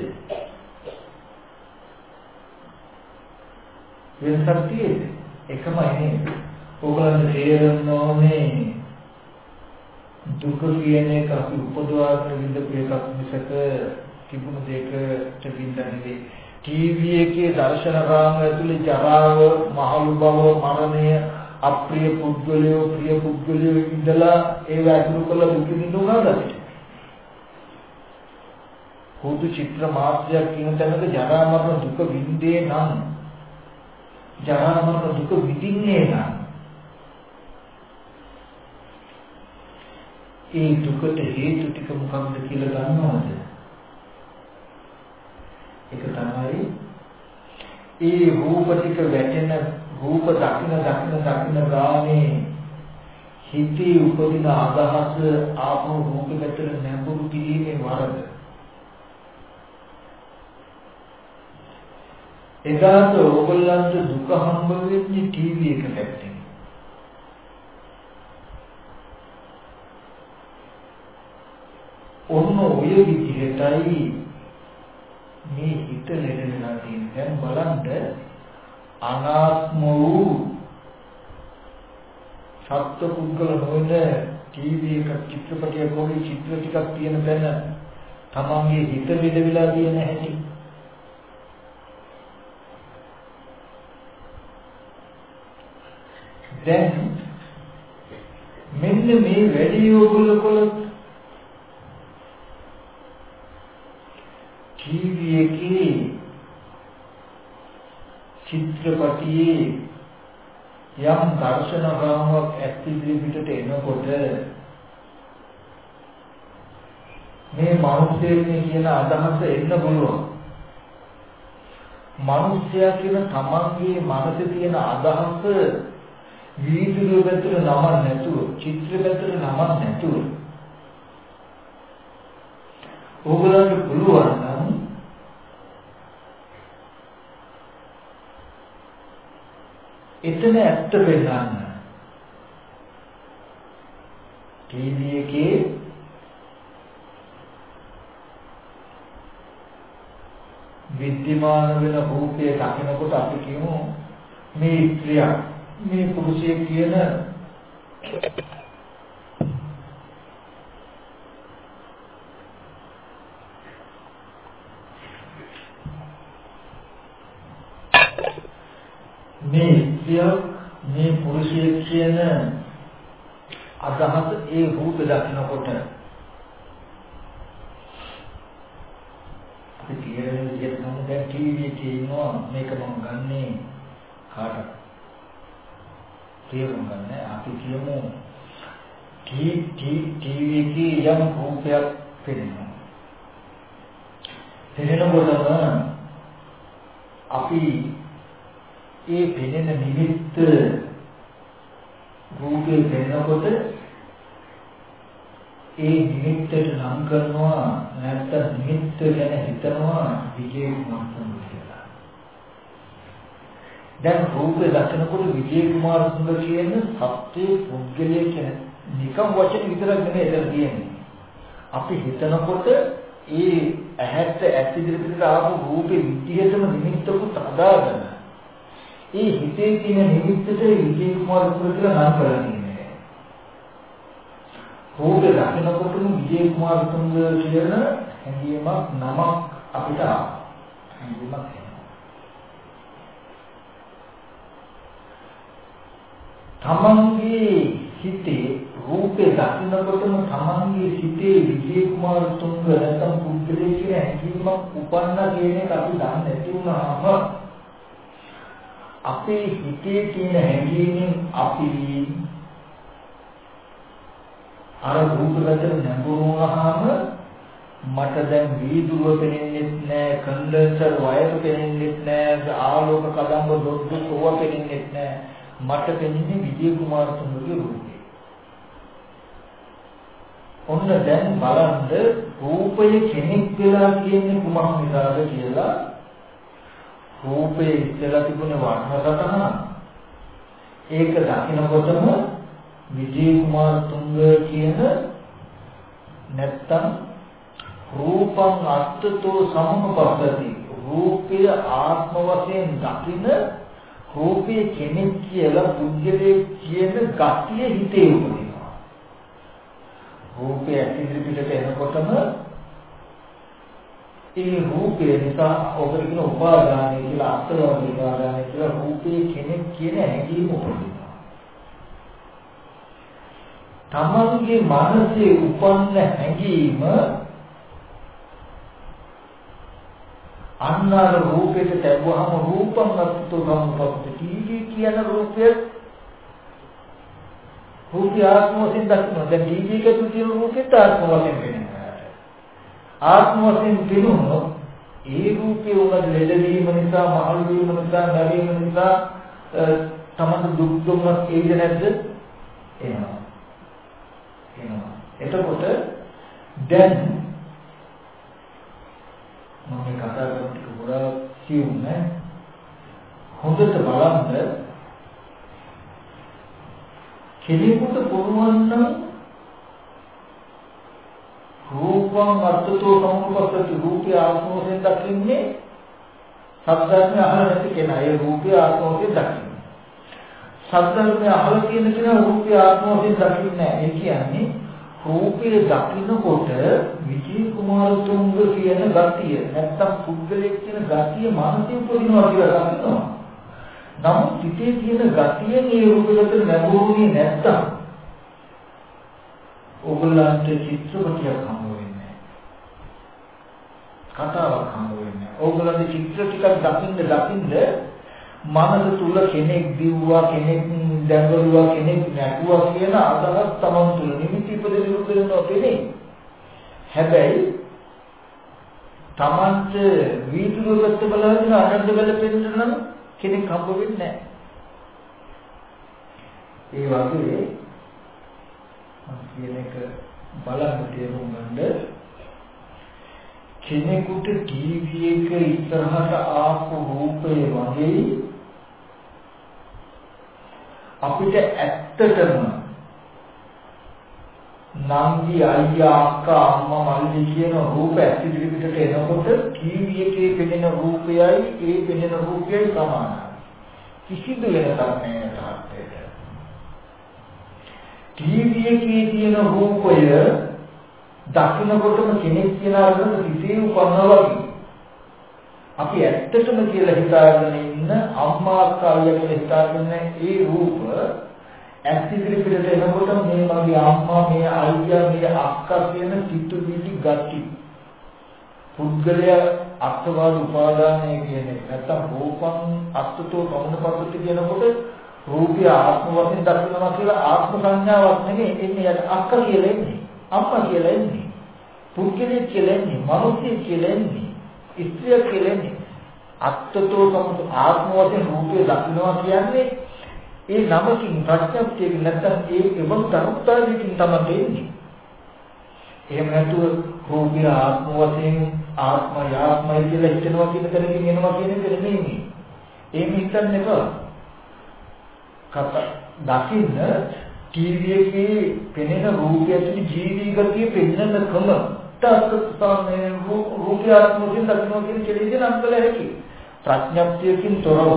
වෙනසක් තියෙද? එකමයි නේද? ඕගොල්ලන්ට තේරෙන්න ඕනේ දුක කියන එක අපි උපදවාගෙන විඳපු එකක් මිසක තිබුණු දෙයකට විඳ නෙවෙයි. ටීවී එකේ දර්ශන රාම ඇතුලේ ජරාව, මහලු බව, මරණය, අප්‍රිය පුද්ගලයෝ, ප්‍රිය පුද්ගලයෝ ඉඳලා ඒව ඇතුළු කරලා දුක විඳිනවා. හුදු චිත්‍ර මාත්‍රයක් කියන තැනක ජරා මරණ දුක විඳේ නම්, ජරා මරණ දුක විඳින්නේ නම්, ඒ දුකට හේතු ටික මොකක්ද කියලා දන්නවද? ඒක තමයි ඒ රූප ටික වැටෙන රූප දකින ගානේ හිතේ උපදින අදහස ආපහු රූපෙකට නැඹුරු කිරීමේ වරද. එදාට ඕගොල්ලන්ට දුක හම්බ වෙන්නේ ටීවී එක පැත්තෙන්. ඔන්න ඔය විදිහටයි මේ හිත ලෙඩෙනවා කියන්නේ. දැන් බලන්න අනාත්ම වූ සත්ත්ව පුද්ගල නොවන ටීවී එක චිත්‍රපටයක් වගේ චිත්‍ර ටිකක් තියෙන තැන තමන්ගේ හිත විදවිලා තියෙන හැටි. දැන් මෙන්න මේ වැඩි ඕගොල්ලෝ කළොත් ටීවී එකේ චිත්‍රපටියේ යම් දර්ශන රාමුවක් ඇතුළේ පිටට එනකොට මේ මනුස්සයෙන්නේ කියන අදහස එන්න පුළුවන්. මනුස්සයා කියන තමන්ගේ මනසේ තියෙන අදහස වීදුරුව පැත්තට නමක් නැතුව, චිත්‍ර පැත්තට නමක් නැතුව ඕගොල්ලන්ට පුළුවන් නම් එතන ඇත්ත වෙනන්න. ටීවී එකේ විද්‍යමාන වෙන රූපය දකිනකොට අපි කියමු මේ ස්ත්‍රිය, මේ පුරුෂයෙක් කියන මේ පුරුෂයෙක් කියන අදහස ඒ රූප දකිනකොට අපි කියන විදිහට නම් දැන් ටීවී එකේ ඉන්නවා මේක මම ගන්නේ කාටද තේරුම් ගන්න. අපි කියමු ටීවී එකේ යම් රූපයක් පෙනෙනවා. පෙනෙනකොටම අපි ඒ පෙනෙන නිමිත්ත රූපේ පෙනෙනකොට ඒ නිමිත්තට නම් කරනවා, නැත්නම් නිමිත්ත ගැන හිතනවා විජේ කුමාරතුංග කියලා. දැන් රූපේ දකිනකොට විජේ කුමාරතුංග කියන සත්‍ය පුද්ගලයෙක් නිකම් වචන විතරක් නෙමෙයි එතන තියෙන්නේ. අපි හිතනකොට ඒ ඇහැට ඇස් ඉදිරියට ආපු රූපේ විදිහටම නිමිත්තකුත් හදාගන්න. ඒ හිතේ තියෙන නිමිත්තට විජේ කුමාරතුංග කියලා නම් කරලා තියෙනවා. රූපේ දකිනකොටම විජේ කුමාරතුංග කියන හැඟීමක් නමක් අපිට හැඟීමක් තමන්ගේ හිතේ රූපේ දකිනකොටම තමන්ගේ හිතේ විජේ කුමාරතුංග නැත්නම් පුද්ගලයෙක් කියන හැඟීමක් උපන්න කියන එක අපි දන්නේ නැති වුණාම අපේ හිතේ තියෙන හැඟීමෙන් අපි අර රූපගත නැඹුරුනහම මට දැන් වීදුරුව පෙනෙන්නේ නැහැ, කන්ඩෙන්සර් වයර් පෙනෙන්නේ නැහැ, ආලෝක කදම්බ දොඩු කොව පෙනෙන්නේ නැහැ. මට පෙනෙන්නේ විජේ කුමාරතුංගගේ රූපය. ඔන්න දැන් බලන්න රූපය කෙනෙක් වෙලා කියන්නේ කුමක් නිසාද කියලා. රූපේ ඉස්සලා තිබුණ වර්ණ සටහන ඒක දකිනකොටම විජේ කුමාරතුංග කියන නැත්තම් රූපං අත්තතෝ සම්පපස්සති රූපය ආත්ම වශයෙන් දකින රූපේ කෙනෙක් කියලා පුද්ගලයෙක් කියන ගතිය හිතේ උපදිනවා. රූපය ඉදිරි පිටට එනකොටම ඒ රූපේ නිසා ඔබට කියන උපාදානය කියලා අත්දැකීම උපාදානය කියලා රූපේ කෙනෙක් කියන හැඟීම උපදිනවා. තමන්ගේ මනසේ උපන්න හැඟීම අන්නාර රූපයට ලැබුවහම රූපං අත්තු සම්පatti ටීවී කියන රූපය රූපය ආත්ම වශයෙන් දක්වනවා. දැන් ටීවී එකේ තියෙන රූපෙත් ආත්ම වශයෙන් වෙනවා. ආත්ම වශයෙන් පිරුණොත් ඒ රූපේ උගද ලෙඩවීම නිසා, මහලු වීම නිසා, නැවීම නිසා තමන්ට දුක් දුම්නස් ඒද නැද්ද? එනවා. එතකොට දැන් මම කතා කරන්නේ ගොඩාක් කියුනේ හොඳට බලන්න කෙනෙකුට පුළුවන් නම් රූපං අර්ථතෝ සම්පස්සති රූපය ආත්ම වශයෙන් දකින්නේ සත්‍යඥ අහල නැති කෙනා ඒ රූපය ආත්ම වශයෙන් දකින්නේ. සත්‍යඥ අහල කියන කෙනා රූපය ආත්ම වශයෙන් දකින්නේ නැහැ. ඒ කියන්නේ රූපය දකින්නකොට විජේ කුමාරතුංග කියන ගතිය නැත්තම් පුද්ගලයෙක් කියන ගතිය මානසික උපදිනවා කියලා දකිනවා. නමුත් සිතේ තියෙන ගතියෙන් ඒ රූපයට නැඹුරුනේ නැත්තම් ඔයගොල්ලන්ට චිත්‍රපටියක් හම්බ වෙන්නේ නැහැ. කතාවක් හම්බ වෙන්නේ නැහැ. ඔයගොල්ලන්ගේ චිත්‍ර ටිකක් දකින්න මනස තුල කෙනෙක් දිව්වා, කෙනෙක් දැඟලුවා, කෙනෙක් නැටුවා කියන අදහස් තමන් තුල නිමිති ඉපදෙනවා තේනේ. හැබැයි තමන්ට වීදුරුවකට බලන අනන්ත බල පෙන්නන නම් කෙනෙක් හම්බ වෙන්නේ නැහැ. ඒ වගේ කියන එක බලන්න තේරුම් ගන්න කෙනෙකුට ටීවී එක ඉස්සරහට ආපු රූපේ වගේ අපිට ඇත්තටම නංගි අයියා අක්කා අම්මා මල්ලි කියන රූප ඇසිදිරි පිටට එනකොට ටීවී එකේ පෙනෙන රූපයයි ඒ පෙනෙන රූපයයි සමානයි. කිසිදු වෙනසක් නැහැ තාත්තේට. ටීවී එකේ තියෙන රූපය දකින්නකොටම කෙනෙක් කියලා අරගෙන සිතේ උපන්නා වගේ. අපි ඇත්තටම කියලා හිතාගෙන ඉන්න අම්මා අක්කා කියලා හිතාගෙන ඒ රූප ඇසිදිරි පිටට එනකොට මේ මගේ අම්මා, මේ අයියා, මේ අක්කා කියන සිතු විදි ගති. පුද්ගලයා අත්වාද උපාදානය කියන්නේ නැත්තම් රූපං අත්තුතෝ සමුපපatti කියනකොට රූපය ආත්ම වශයෙන් දක්වනවා කියලා ආත්ම සංඥාවක් නෙමෙයි එන්නේ අක්කා කියලා එන්නේ. අම්මා කියලා එන්නේ. පුද්ගලයෙක් කියලා එන්නේ. මිනිස්සෙක් කියලා එන්නේ. ස්ත්‍රියක් කියලා එන්නේ. අත්තුතෝ සමුප ආත්ම වශයෙන් රූපය දක්වනවා කියන්නේ ඒ නමකින් ප්‍රඥප්තියකින් නැත්නම් ඒ එවන් ධර්මතාවයකින් තමයි එන්නේ. එහෙම නැතුව රූපය ආත්ම වශයෙන් ආත්මය කියලා හිතනවා කියන තැනකින් එනවා කියන එක නෙමෙයි. එහෙම හිතන්නේ නැහැ. දකින්න ටීවී එකේ පෙනෙන රූපය ඇතුළේ ජීවී ගතිය පෙන්වන්නකම තාස්කස්ථානයේ රූපය ආත්ම වශයෙන් දකින්න කියන කෙලෙසින් අන්තල හැකි. ප්‍රඥප්තියකින් තොරව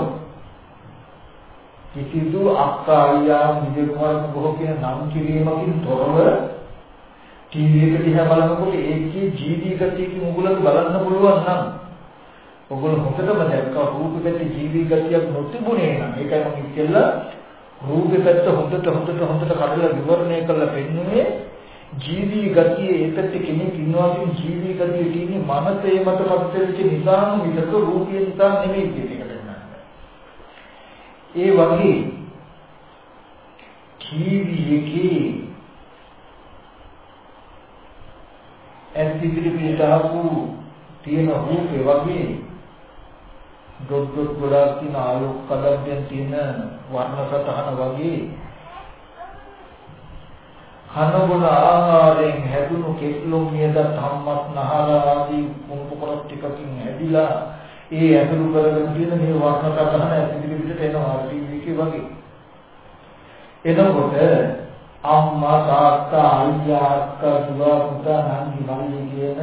කිසිදු අක්කා අයියා නිදෙකවරම බොහෝ කියන නම් කිරීමකින් තොරව ටීවී එක දිහා බලනකොට ඒකේ ජීවී ගතියකින් උගලට බලන්න පුළුවන් නම් ඔයගොල්ලෝ හොඳටම දැක්කා රූපෙත් ජීවී ගතියක් නොතිබුණේ නම් ඒකයි මම ඉස්සෙල්ලා රූපෙත් හොඳට කඩලා විවරණය කරලා පෙන්නුවේ ජීවී ගතිය ඒකත් කෙනෙක් ඉන්නවා කියන ජීවී ගතිය තියෙන්නේ මනසේ මත පත්වෙච්ච නිසාම විතක රූපය නිසා නෙමෙයි කියන එක. ඒ වගේ ටීවී එකේ ඇසිදිරි පිටාපු තියෙන රූපේ වගේ දොත් ගොඩාක් තියෙන ආලෝක කඩම්බෙන් තියෙන වර්ණ සතහන වගේ කනබුන ආහාරයෙන් හැදුණු කෙස්ලොම් නියද ධම්මත් නහර ආදී කුණු කොටස් ටිකකින් හැදිලා ඒ ඇතුළු කරගෙන තියෙන මේ වර්ණ සතහන ඇසිදිරි පිටට එනවා ටීවී එකේ වගේ. එනකොට අම්මා තාත්තා අයියා අක්කා දුව පුතා නංගි මල්ලි කියන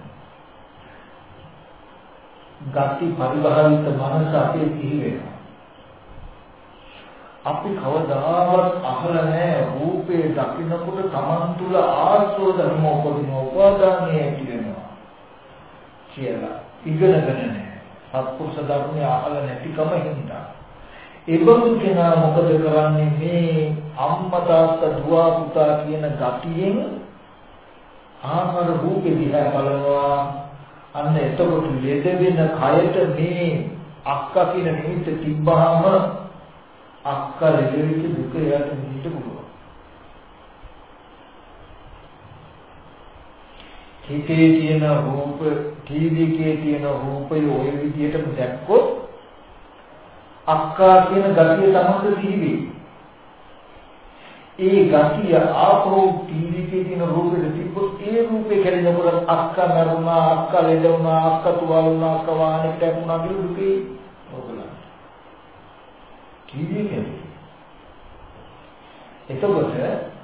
ගති පරිබාහිත මනස අපේ සිහි වෙනවා. අපි කවදාවත් අහලා නැහැ රූපේ දකින්නකොට Taman තුල ආශ්‍රව ධර්ම උපදින උපාදානය ඇති වෙනවා. කියලා ඉගෙනගෙන නැහැ. සත්පුරුෂ ධර්මය අහලා නැතිකම හින්දා. ඒබඳු කෙනා මොකද කරන්නේ? මේ අම්මා තාත්තා දුව පුතා කියන ගතියෙන් ආහාර රූපේ දිහා බලනවා. අන්න එතකොට ලෙඩ වෙන කයට මේ අක්කා කියන නිමිත්ත තිබ්බහම අක්කා ලෙඩ වෙච්ච දුක එයාට නිමිත්ත පුළුවන්. හිතේ තියෙන රූප, ටීවී එකේ තියෙන රූපය ওই විදිහටම දැක්කොත් අක්කා කියන ගතිය තමයි තිබෙන්නේ. ඒ ගතිය ආපහු ටීවී එකේ තියෙන රූපෙට තිබ්බොත් ඒ රූපේ කැඩෙනකොට අක්කා මරුණා, අක්කා ලෙඩ වුණා, අක්කා තුවාල වුණා, අක්කා වාහනේට වැටුණා කියලා දුකේ ඔබලන්. ටීවී එකේ. එතකොට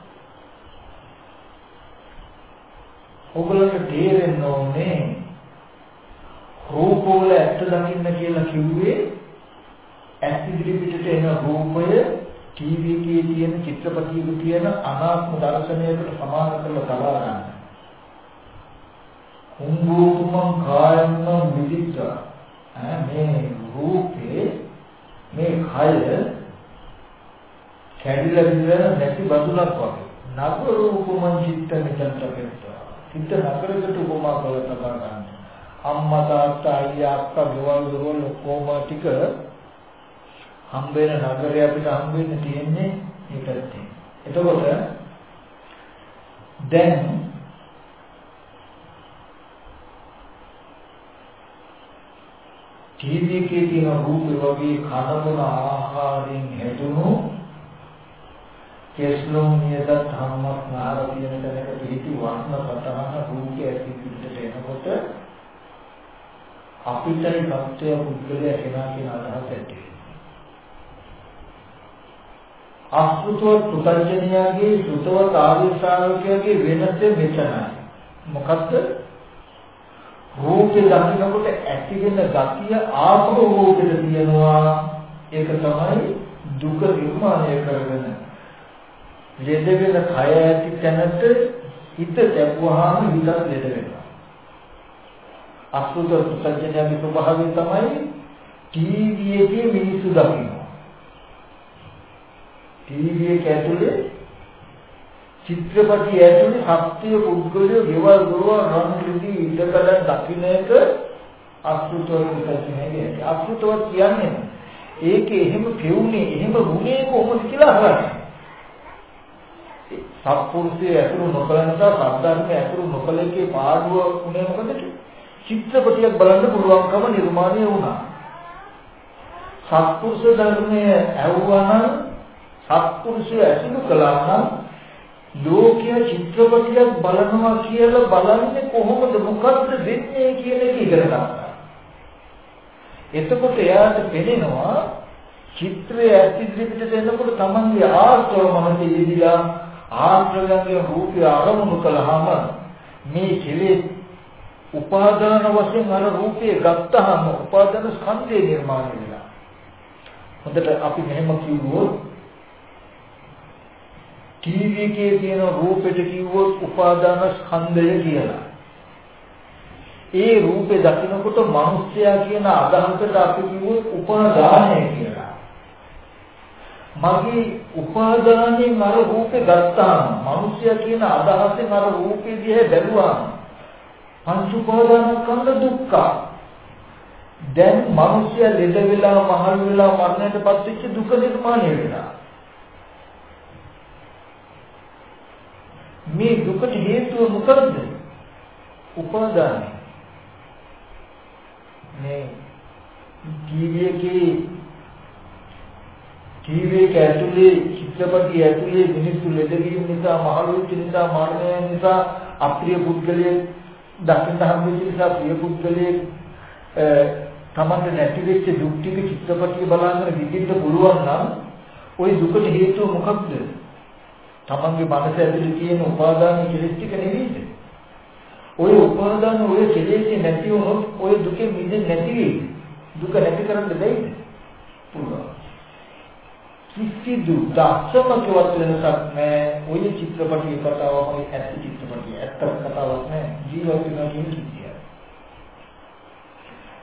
ඔබලන්ට තේරෙන්න ඕනේ රූපවල ඇත්ත දකින්න කියලා කිව්වේ ඇස් ඉදිරි පිටට එන රූපය ටීවී එකේ තියෙන චිත්‍රපටියක තියෙන අනාත්ම දර්ශනයකට සමාන කරලා තබා ගන්න. කුංගෝතුමං කායන්න විදිත්ත මේ රූපේ මේ කය කැඩිලා විඳින නැති බඳුනක් වගේ. නගර රූපමං චිත්ත නිචන්තකෙත්ත. චිත්ත නගරයකට උපමා කරලා තබා ගන්න. අම්මා තාත්තා අයියා අක්කා ගෙවල් දොරවල් ඔක්කොම ටික හම්බෙන නගරය අපිට හම්බෙන්න තියෙන්නේ ඒකත්. එතකොට දැන් ටීවී එකේ තියෙන රූප වගේ කනබුන ආහාරයෙන් හැදුණු කෙස්ලොම් නියත ධම්මත් නාර කියන තැනක පිහිටි වර්ණ පතහන රූපය ඇති පිටට එනකොට අපිටයි සත්‍ය පුද්ගලයා කෙනා කියන අදහස ඇති. අසුතව පුතඥයාගේ සුතව ආර්ය ශ්‍රාවකයාගේ වෙනස මෙතනයි. මොකද්ද? රූපේ දකින්නකොට ඇති වෙන ගතිය ආපහු රූපෙට තියෙනවා. ඒක තමයි දුක නිර්මාණය කරගෙන ලෙඩ වෙන කය ඇති තැනට හිත දැක්වහම හිතත් ලෙඩ වෙනවා. අසුතව පුතඥයාගේ ස්වභාවය තමයි ටීවී එකේ මිනිස්සු දකින්න. ටීවී එක ඇතුලේ චිත්‍රපටි ඇතුලේ සත්‍ය පුද්ගලයෝ ගෙවල් දොරවල් රන් රිදී ඉඩකඩ දකින්න එක අසුතව පුතඥයාගේ. අසුතව කියන්නේ ඒකේ එහෙම කෙවුනේ එහෙම වුණේ කොහොමද කියලා අහන්නේ. සත්පුරුෂය ඇතුළු නොකළ නිසා සද්ධර්මය ඇතුළු නොකළ එකේ පාඩුව උනේ මොකද? චිත්‍රපටියක් බලන්න පුළුවන්කම නිර්මාණය වුණා. සත්පුරුෂ ධර්මය ඇහුවා නම් සත්පුරුෂය ඇසුරු කළා නම් ලෝකීය චිත්‍රපටියක් බලනවා කියලා බලන්නේ කොහොමද මොකද්ද වෙන්නේ කියන එක ඉගෙන ගන්නවා. එතකොට එයාට පේනවා චිත්‍රය ඇතිදිරිපිට දෙනකොට තමන්ගේ ආශ්‍රව මනසේ ඉදිලා ආශ්‍රවයන්ගේ රූපය අරමුණු කළාම මේ කෙලෙස් උපාදාන වශයෙන් අර රූපේ ගත්තාම උපාදාන ස්කන්ධය නිර්මාණය වෙනවා. හොඳට අපි මෙහෙම කිව්වොත් ටීවී එකේ තියෙන රූපෙට කිව්වොත් උපාදාන ස්කන්ධය කියලා. ඒ රූපේ දකින්නකොට මිනිස්යා කියන අදහසට අපි කිව්වොත් උපාදානය කියලා. මගේ උපාදානයෙන් අර රූපේ ගත්තාම මිනිස්යා කියන අදහසෙන් අර රූපේ දිහා බැලුවාම පංච උපාදානස්කන්ධ දුක්ඛ. දැන් මිනිස්යා ලෙඩ වෙලා මහලු වෙලා මරණයටපත් වෙච්ච දුක නිර්මාණය වෙනවා. මේ දුකට හේතුව මොකද්ද? උපාදානය. මේ ටීවී එක ඇතුලේ චිත්‍රපටි ඇතුලේ මිනිස්සු ලෙඩ වීම නිසා මහලු වෙච්ච නිසා මරණය නිසා අප්‍රිය පුද්ගලයෙක් දකින්න හම්බෙච්ච නිසා ප්‍රිය පුද්ගලයෙක් තමන්ට නැති වෙච්ච දුක් ටික චිත්‍රපටිය බලන්න විඳින්න පුළුවන් නම් ওই දුකට හේතුව මොකක්ද? තමන්ගේ මනස ඇතුලේ තියෙන උපාදාන කෙලෙස් ටික නෙවෙයිද? ওই උපාදාන ඔය කෙලෙස් නැති වුණොත් ওই දුකෙ මිදෙන්නේ නැති වෙයි. දුක නැති කරන්න බැයිද? පුළුවන්. කිසිදු දක්ෂමකවත් වෙනසක් නැහැ. ওই චිත්‍රපටිය කතාවම ඇත්ත චිත්‍රපටිය. ඇත්ත කතාවක් නැහැ. ජීවත් වෙනවා කියන කිසිය.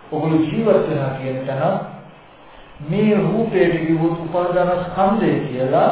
ඔගොල්ලෝ ජීවත් වෙනවා කියන තැන මේ රූපයේ විවුත් උපාදාන ස්කන්ධය කියලා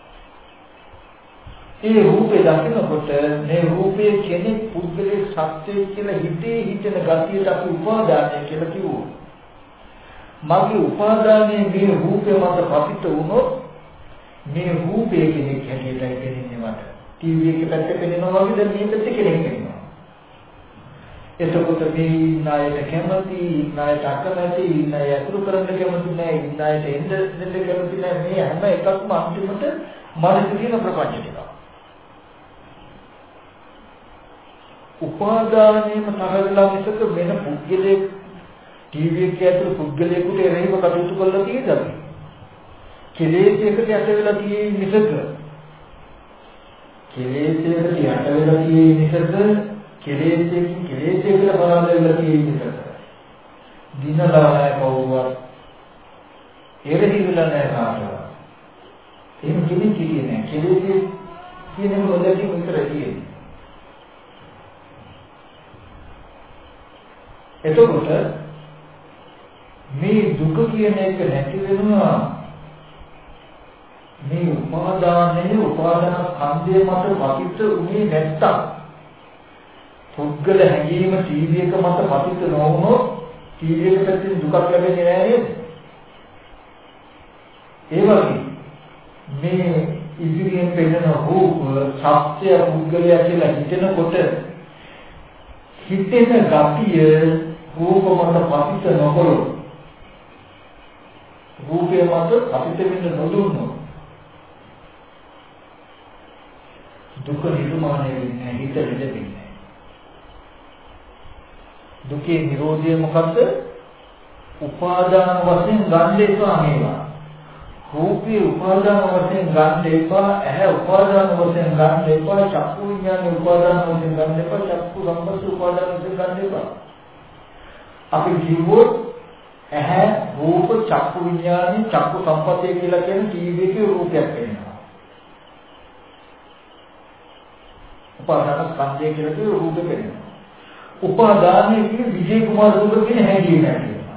ඒ රූපේ දකිනකොට මේ රූපයේ කෙනෙක් පුද්ගලයේ සත්‍යය කියලා හිතේ හිතන ගතියට අපි උපාදානය කියලා කිව්වොත් මගේ උපාදානයේ මේ රූපේ මත පතිත වුණොත් මේ රූපයේ කෙනෙක් හැටියටයි පෙනෙන්නේ මට ටීවී එකේ පැත්තේ පෙනෙනවා වගේ දැන් මේ පැත්තේ කෙනෙක් පෙනෙනවා එතකොට මේ ඉන්න අයට කැමති ඉන්න අයට අකමැති ඉන්න අය අතුරු කරන්න කැමති නැහැ ඉන්න අයට එන්න දෙන්න කැමති නැහැ මේ හැම එකක්ම අන්තිමට මනස කියන ප්‍රපංච ටික උපාදානයේම තරලා මිසක වෙන පුද්ගලයෙක් ටීවී එකේ ඇතුළේ පුද්ගලයෙකුට එරෙහිව කටයුතු කරලා තියෙද? කෙලෙසයකට යට වෙලා තියෙන මිසක කෙලෙසයකට යට වෙලා තියෙන මිසක කෙලෙසයකට බරාද වෙලා තියෙන මිසක දිනලා නැහැ කවුරුවත් එරෙහි වෙලා නැහැ කාටවත්. එහෙම කෙනෙක් කියන්නේ නැහැ. කෙලෙසය කියන මොලකින් විතරයි තියෙන්නේ. එතකොට මේ දුක කියන එක නැති වෙනවා මේ උපාදානයේ උපාදාන ස්කන්ධය මත පතිත උනේ නැත්තම් පුද්ගල හැඟීම ටීවී එක මත පතිත නොවුනොත් ටීවී එක පැත්තෙන් දුකක් ලැබෙන්නේ නැහැ නේද? ඒ වගේ මේ ඉදිරියෙන් පෙනෙන රූප සත්‍ය පුද්ගලයා කියලා හිතෙනකොට හිතෙන ගතිය රූප මත පතිත නොකළොත් රූපය මත පතිත වෙන්න නොදුන්නොත් දුක නිර්මාණය වෙන්නේ හිත දෙදෙන්නේ. දුකේ නිරෝධය මොකද්ද? උපාදාන වශයෙන් ගන්න එපා මේවා. රූපේ උපාදාන වශයෙන් ගන්න එපා, ඇහැ උපාදාන වශයෙන් ගන්න එපා, චක්කු විඥාන උපාදාන වශයෙන් ගන්න එපා, චක්කු සම්පස්ස උපාදාන වශයෙන් ගන්න එපා. අපි කිව්වොත් ඇහැ රූප චක්කු විඥාන චක්කු සම්පස්සේ කියලා කියන ටීවී එකේ රූපයක් වෙනවා. උපාදාන ස්කන්ධය කියලා කියන රූපෙ වෙනවා. උපාදානයේ කියන විජේ කුමාර සූත්‍ර කියන හැඟීම වෙනවා.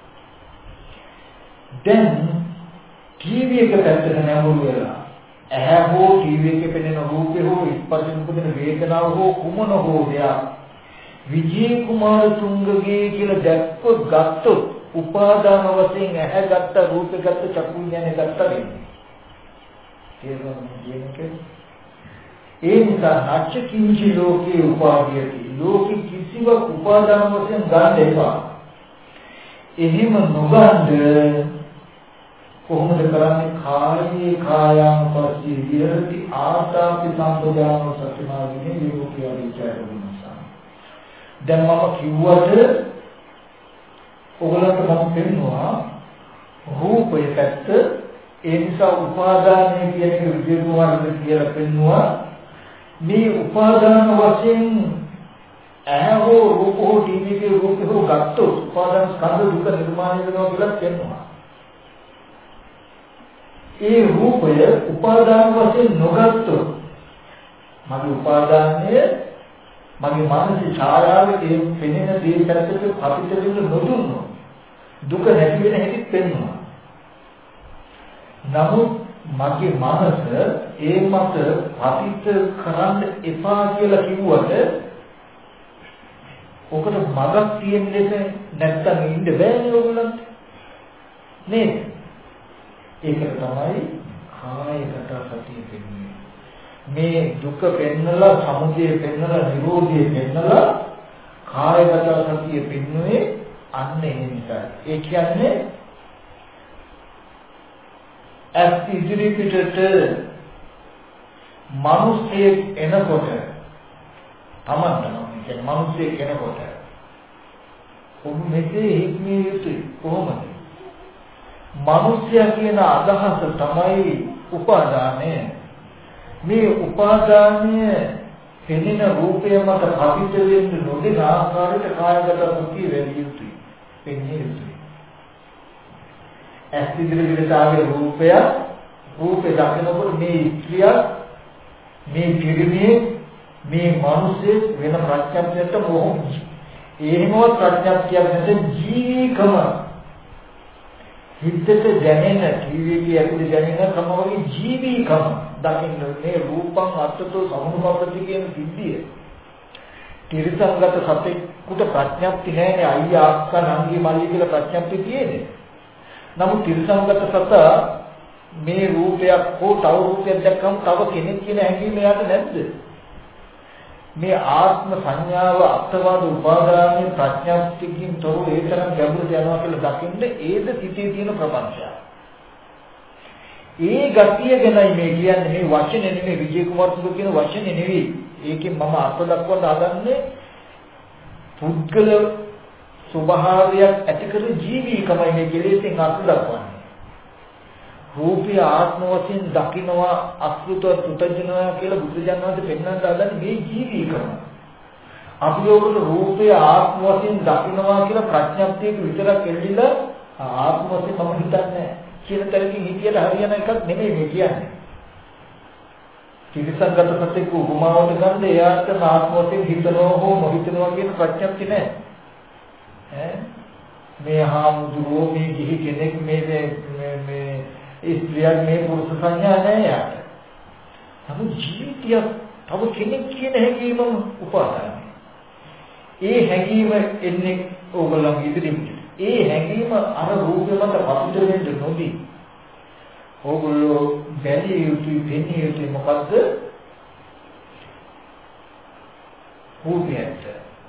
දැන් ටීවී එක පැත්තට නැඹුරු වෙලා ඇහැ හෝ ටීවී එකේ පෙනෙන රූපේ හෝ ස්පර්ශන උපදින වේදනාව හෝ කුමන හෝ දෙයක් විජේ කුමාර තුංගගේ කියලා දැක්කොත් ගත්තොත් උපාදාන වශයෙන් ඇහැ ගත්ත රූපේ ගත්ත චක්කු විඥානය ගත්ත වෙන්නේ. ඒ නිසා නැච්ච කිංචි ලෝකේ උපාදීයති ලෝකෙ කිසිවක් උපාදාන වශයෙන් ගන්න එපා. එහෙම නොගන්න කොහොමද කරන්නේ? කායේ කායං පස්සී විහෙරති ආතාපි සම්පදාන සත්‍යමාගිනේ ලෝකේ අවිචාරුණා. දැන් මම කිව්වට ඔයගලන්ට මම පෙන්නවා රූපය පැත්ත ඒ නිසා උපාදානය කියන එක විද්‍යාත්මකව කියලා පෙන්නවා. මේ උපාදාන වශයෙන් ඇහැ හෝ රූප හෝ ටීවී එකේ රූප හෝ ගත්තොත් උපාදාන ස්කන්ධ දුක නිර්මාණය වෙනවා කියලා කියනවා. ඒ රූපය උපාදාන වශයෙන් නොගත්තොත් මගේ උපාදානය මගේ මානසික ඡායාවේ ඒ පෙනෙන දේ පැත්තට පතිත වෙන්න නොදුන්නොත් දුක නැති වෙන හැටි පෙන්වනවා. නමුත් මගේ මනස ඒ මත පතිත කරන්න එපා කියලා කිව්වට ඔකට මගක් තියෙන්නේ නැත්තම් ඉන්න බෑනේ ඔයගලන්ට නේද? ඒකට තමයි කායගත සතිය කියන්නේ. මේ දුක පෙන්නලා සමුදය පෙන්නලා නිරෝධය පෙන්නලා කායගත සතිය පෙන්වුවේ අන්න ඒ නිසා. ඒ කියන්නේ ඇස් ඉදිරි පිටට මිනිස්සෙක් එනකොට තමන්ට කියන්නේ මිනිස්සෙක් එනකොට ඔබ මෙසේ හික්මිය යුතුයි. කොහොමද? මිනිසයා කියන අදහස තමයි උපාදානය. මේ උපාදානය පෙනෙන රූපය මත පතිත වෙන්න නොදෙන ආකාරයට කායගත සතිය වැඩි යුතුයි. පෙන්විය යුතුයි. ඇස් ඉදිරියට ආවේ රූපේ දකිනකොට මේ ස්ත්‍රිය මේ පිරිමියේ මේ මිනිස්සේ වෙන ප්‍රඥාප්තියට මොහොම එහෙමවත් ප්‍රඥාප්තියක් නැත්නම් ජීවිකම හිතට දැනෙන ටීවී එකේ දැනෙන කම වගේ ජීවිකම දකින්න මේ රූපං අත්තතෝ සමුපපති කියන සිද්ධිය. තිරසංගත සතෙකුට ප්‍රඥාප්ති නැහැ අයියා අක්කා නංගි මල්ලි කියලා ප්‍රඥාප්ති තියෙන්නේ. නමුත් තිරසංගත සත මේ රූපයක් හෝ තව රූපයක් දැක්කම තව කෙනෙක් කියන හැඟීම එයාට නැද්ද? මේ ආත්ම සංඥාව අත්වාද උපාදානයේ ප්‍රඥාප්තියකින් තොරව ඒ තරම් ගැඹුරට යනවා කියලා දකින්න ඒද සිටේ තියෙන ප්‍රපංචය. ඒ ගතිය ගැනයි මේ කියන්නේ මේ වචනේ නෙමෙයි විජේ කුමාරතුංග කියන වචනේ නෙවෙයි. ඒකෙන් මම අර්ථ දක්වන්න හදන්නේ පුද්ගල ස්වභාවයක් ඇති කර ජීවීකමයි මේ කෙලෙසෙන් අර්ථ දක්වන්නේ. රූපී ආත්ම වශයෙන් දකින්නවා අසෘත පුතජනවා කියලා බුදුජානක වහන්සේ පෙන්වන්න හදන්නේ මේ ජීවීකම. අපි ඔබට රූපී ආත්ම වශයෙන් දකින්නවා කියලා ප්‍රඥප්තියක විතරක් එල්ලිලා ආත්ම වශයෙන් මම හිතන්නේ කියන තරකින් හිතියට හරියන එකක් නෙමෙයි මේ කියන්නේ. ත්‍රිසංගත සත්‍යක උපමාවට ගන්න එයාට ආත්ම වශයෙන් හිතනවා හෝ නොහිතනවා කියන ප්‍රඥප්ති නැහැ. මේ හාමුදුරුවෝ මේ ගිහි කෙනෙක් මේ ස්ත්‍රියක් මේ පුරුෂ සංඥා නැහැ යාට. නමුත් ජීවිතය තව කෙනෙක් කියන හැඟීමම උපාදානයි. ඒ හැඟීම එන්නේ ඕගොල්ලන්ගේ ඉදිරියට. ඒ හැඟීම අර රූපෙ මත පසුතර වෙන්න නොදී. ඕගොල්ලෝ බැලිය යුතුයි පෙනිය යුතුයි මොකද්ද? රූපයට.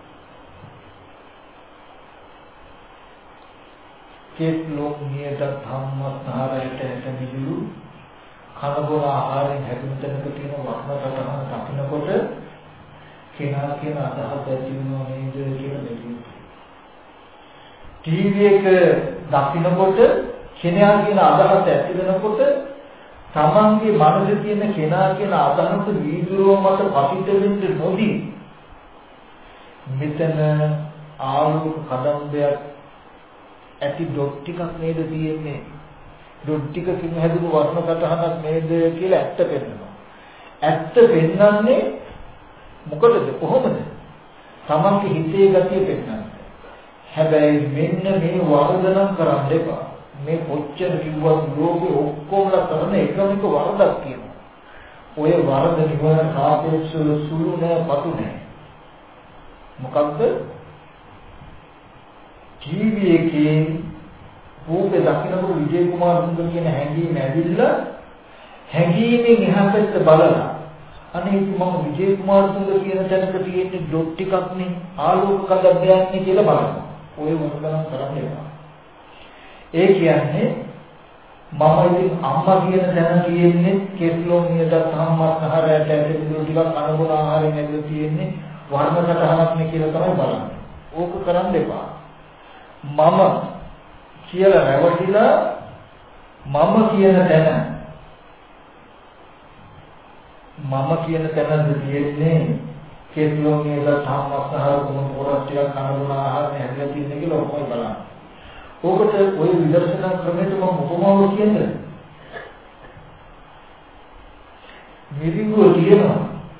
කෙත්ලොක් නියත ධම්මස්තරයට ඇතමිලු කනබෝල ආහාරයෙන් හැදුණු තැනක තියෙන වර්ණකටහන දකින්නකොට කෙනා කියන අදහස ඇති වෙනවා නේද කියලා බැලුවා. ටීවී එක දකින්නකොට කෙනා කියන අදහස ඇති වෙනකොට තමන්ගේ මනසේ තියෙන කෙනා කියන අදහස වීදුරුව මත පතිත වෙන්න නොදී මෙතන ආලෝක කදම්බයක් ඇති ඩොට් ටිකක් නේද තියෙන්නේ ඩොට් ටිකකින් හැදුණු වර්ණ සටහනක් නේද කියලා ඇත්ත පෙන්නනවා. ඇත්ත පෙන්නන්නේ මොකටද කොහොමද? තමන්ගේ හිතේ ගතිය පෙන්නන්නේ. හැබැයි මෙන්න මේ වර්ධනම් කරන්න එපා. මේ කොච්චර කිව්වත් ලෝකෙ ඔක්කොමලා කරන එකම එක වරදක් කියනවා. ඔය වරද නිවන සාපේක්ෂව සුළු නෑ පටු නෑ. මොකක්ද? ටීවී එකේ රූපේ දකින්නකොට විජේ කුමාරතුංග කියන හැඟීම ඇවිල්ලා හැඟීමෙන් එහා පැත්ත බලලා අනේ මම විජේ කුමාරතුංග කියන තැනක තියෙන ඩොට් ටිකක් නේ ආලෝක කදබ්බයක් නේ කියලා බලනවා. ඔය වරදනම් කරන්න එපා. ඒ කියන්නේ මම ඉතින් අම්මා කියන තැන තියෙන්නේ කෙස්ලෝ නියත සම්මස්හරයට ඇතුළු ටිකක් අනුගුණ ආහාරයෙන් ඇතුළු තියෙන්නේ වර්ණ සටහනක් නේ කියලා තමයි බලන්නේ. ඕක කරන්න එපා. මම කියලා රැවටිලා මම කියන තැනද තියෙන්නේ කෙස්ලෝ නියත සම්මස්හර කුණ පොරක් ටිකක් අනුගුණ ආහාරයෙන් ඇතුළු තියෙන්නේ කියලා ඔක්කොම බලන්න. ඕකට ඔය විදර්ශනා ක්‍රමයට මම උපමාව කියන්නේ මිරිඟුව කියනවා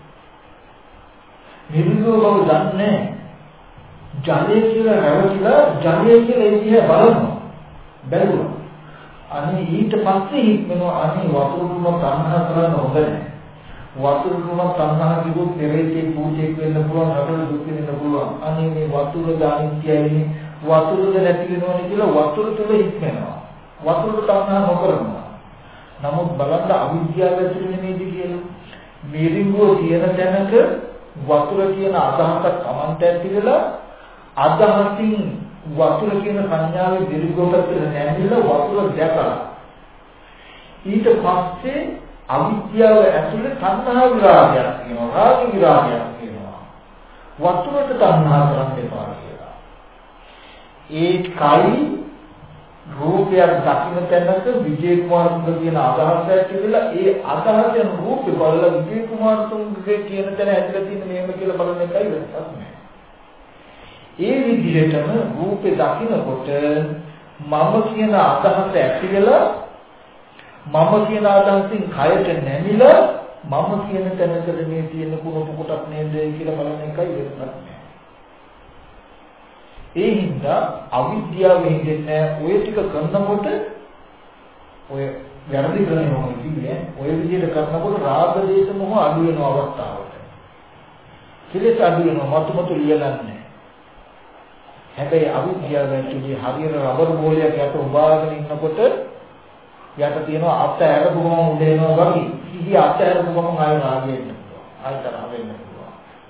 මිරිඟුව බව දන්නේ ජලය කියලා රැවටිලා ජලය කියලා එදිහා බලනවා බැලුවා අනේ ඊට පස්සේ හිතනවා අනේ වතුර දුන්න තණ්හා කරන්න හොඳ නැහැ වතුර දුන්න තණ්හා කිව්වොත් පෙරේතේ පූජෙක් වෙන්න පුළුවන් රටවල දුක් වෙන්න පුළුවන් අනේ මේ වතුර දානිත්‍යයි වතුරද නැති වෙනවනේ කියලා වතුර තුල හිටෙනවා. වතුර තණ්හා නොකරනවා. නමුත් බලන්න අවිද්‍යාව ඇතුළේ නෙමෙයිද කියලා. මිරිඟුව තියෙන තැනක වතුර කියන අදහසක් Tamanට ඇති වෙලා අදහසින් වතුර කියන සංඥාවේ දිරිගොකට නැමිලා වතුර දැකලා ඊට පස්සේ අවිද්‍යාව ඇතුළේ තණ්හා විරාගයක් තියෙනවා. රාග විරාගයක් තියෙනවා. වතුරට තණ්හා කරන්න එපා. ඒකයි රූපයක් දකින්න තැනක විජේ කුමාරතුංග කියන අදහස ඇතිවෙලා ඒ අදහසෙන් රූපේ බලලා විජේ කුමාරතුංගගේ කියන තැන ඇතුළේ තියෙන මේම කියලා බලන එකයි වෙනසක් නෑ. ඒ විදිහටම රූපේ දකින්නකොට මම කියන අදහස ඇතිවෙලා මම කියන අදහසින් කයට නැමිලා මම කියන තැනකද මේ තියෙන කුණප කොටක් නේද කියලා බලන එකයි වෙනසක් නෑ. ඒ හින්දා අවිද්‍යාව හින්දේ ඔය ටික කරනකොට ඔය වැරදි කරනවා කියන්නේ ඔය විදිහට කරනකොට රාග දේශ මොහ අඩු වෙන අවස්ථාවට. කෙලෙස් අඩු වෙනවා මතුමතු ලියලන්නේ. හැබැයි අවිද්‍යාව ඇතුලේ හරියට රබර් බෝලයක් යට උබාගෙන ඉන්නකොට යට තියෙනවා අත ඇරපුවම උඩ එනවා වගේ. සිහි අත ඇරපුවම ආය රාගය එන්න පුළුවන්. ආයතන වෙන්න පුළුවන්.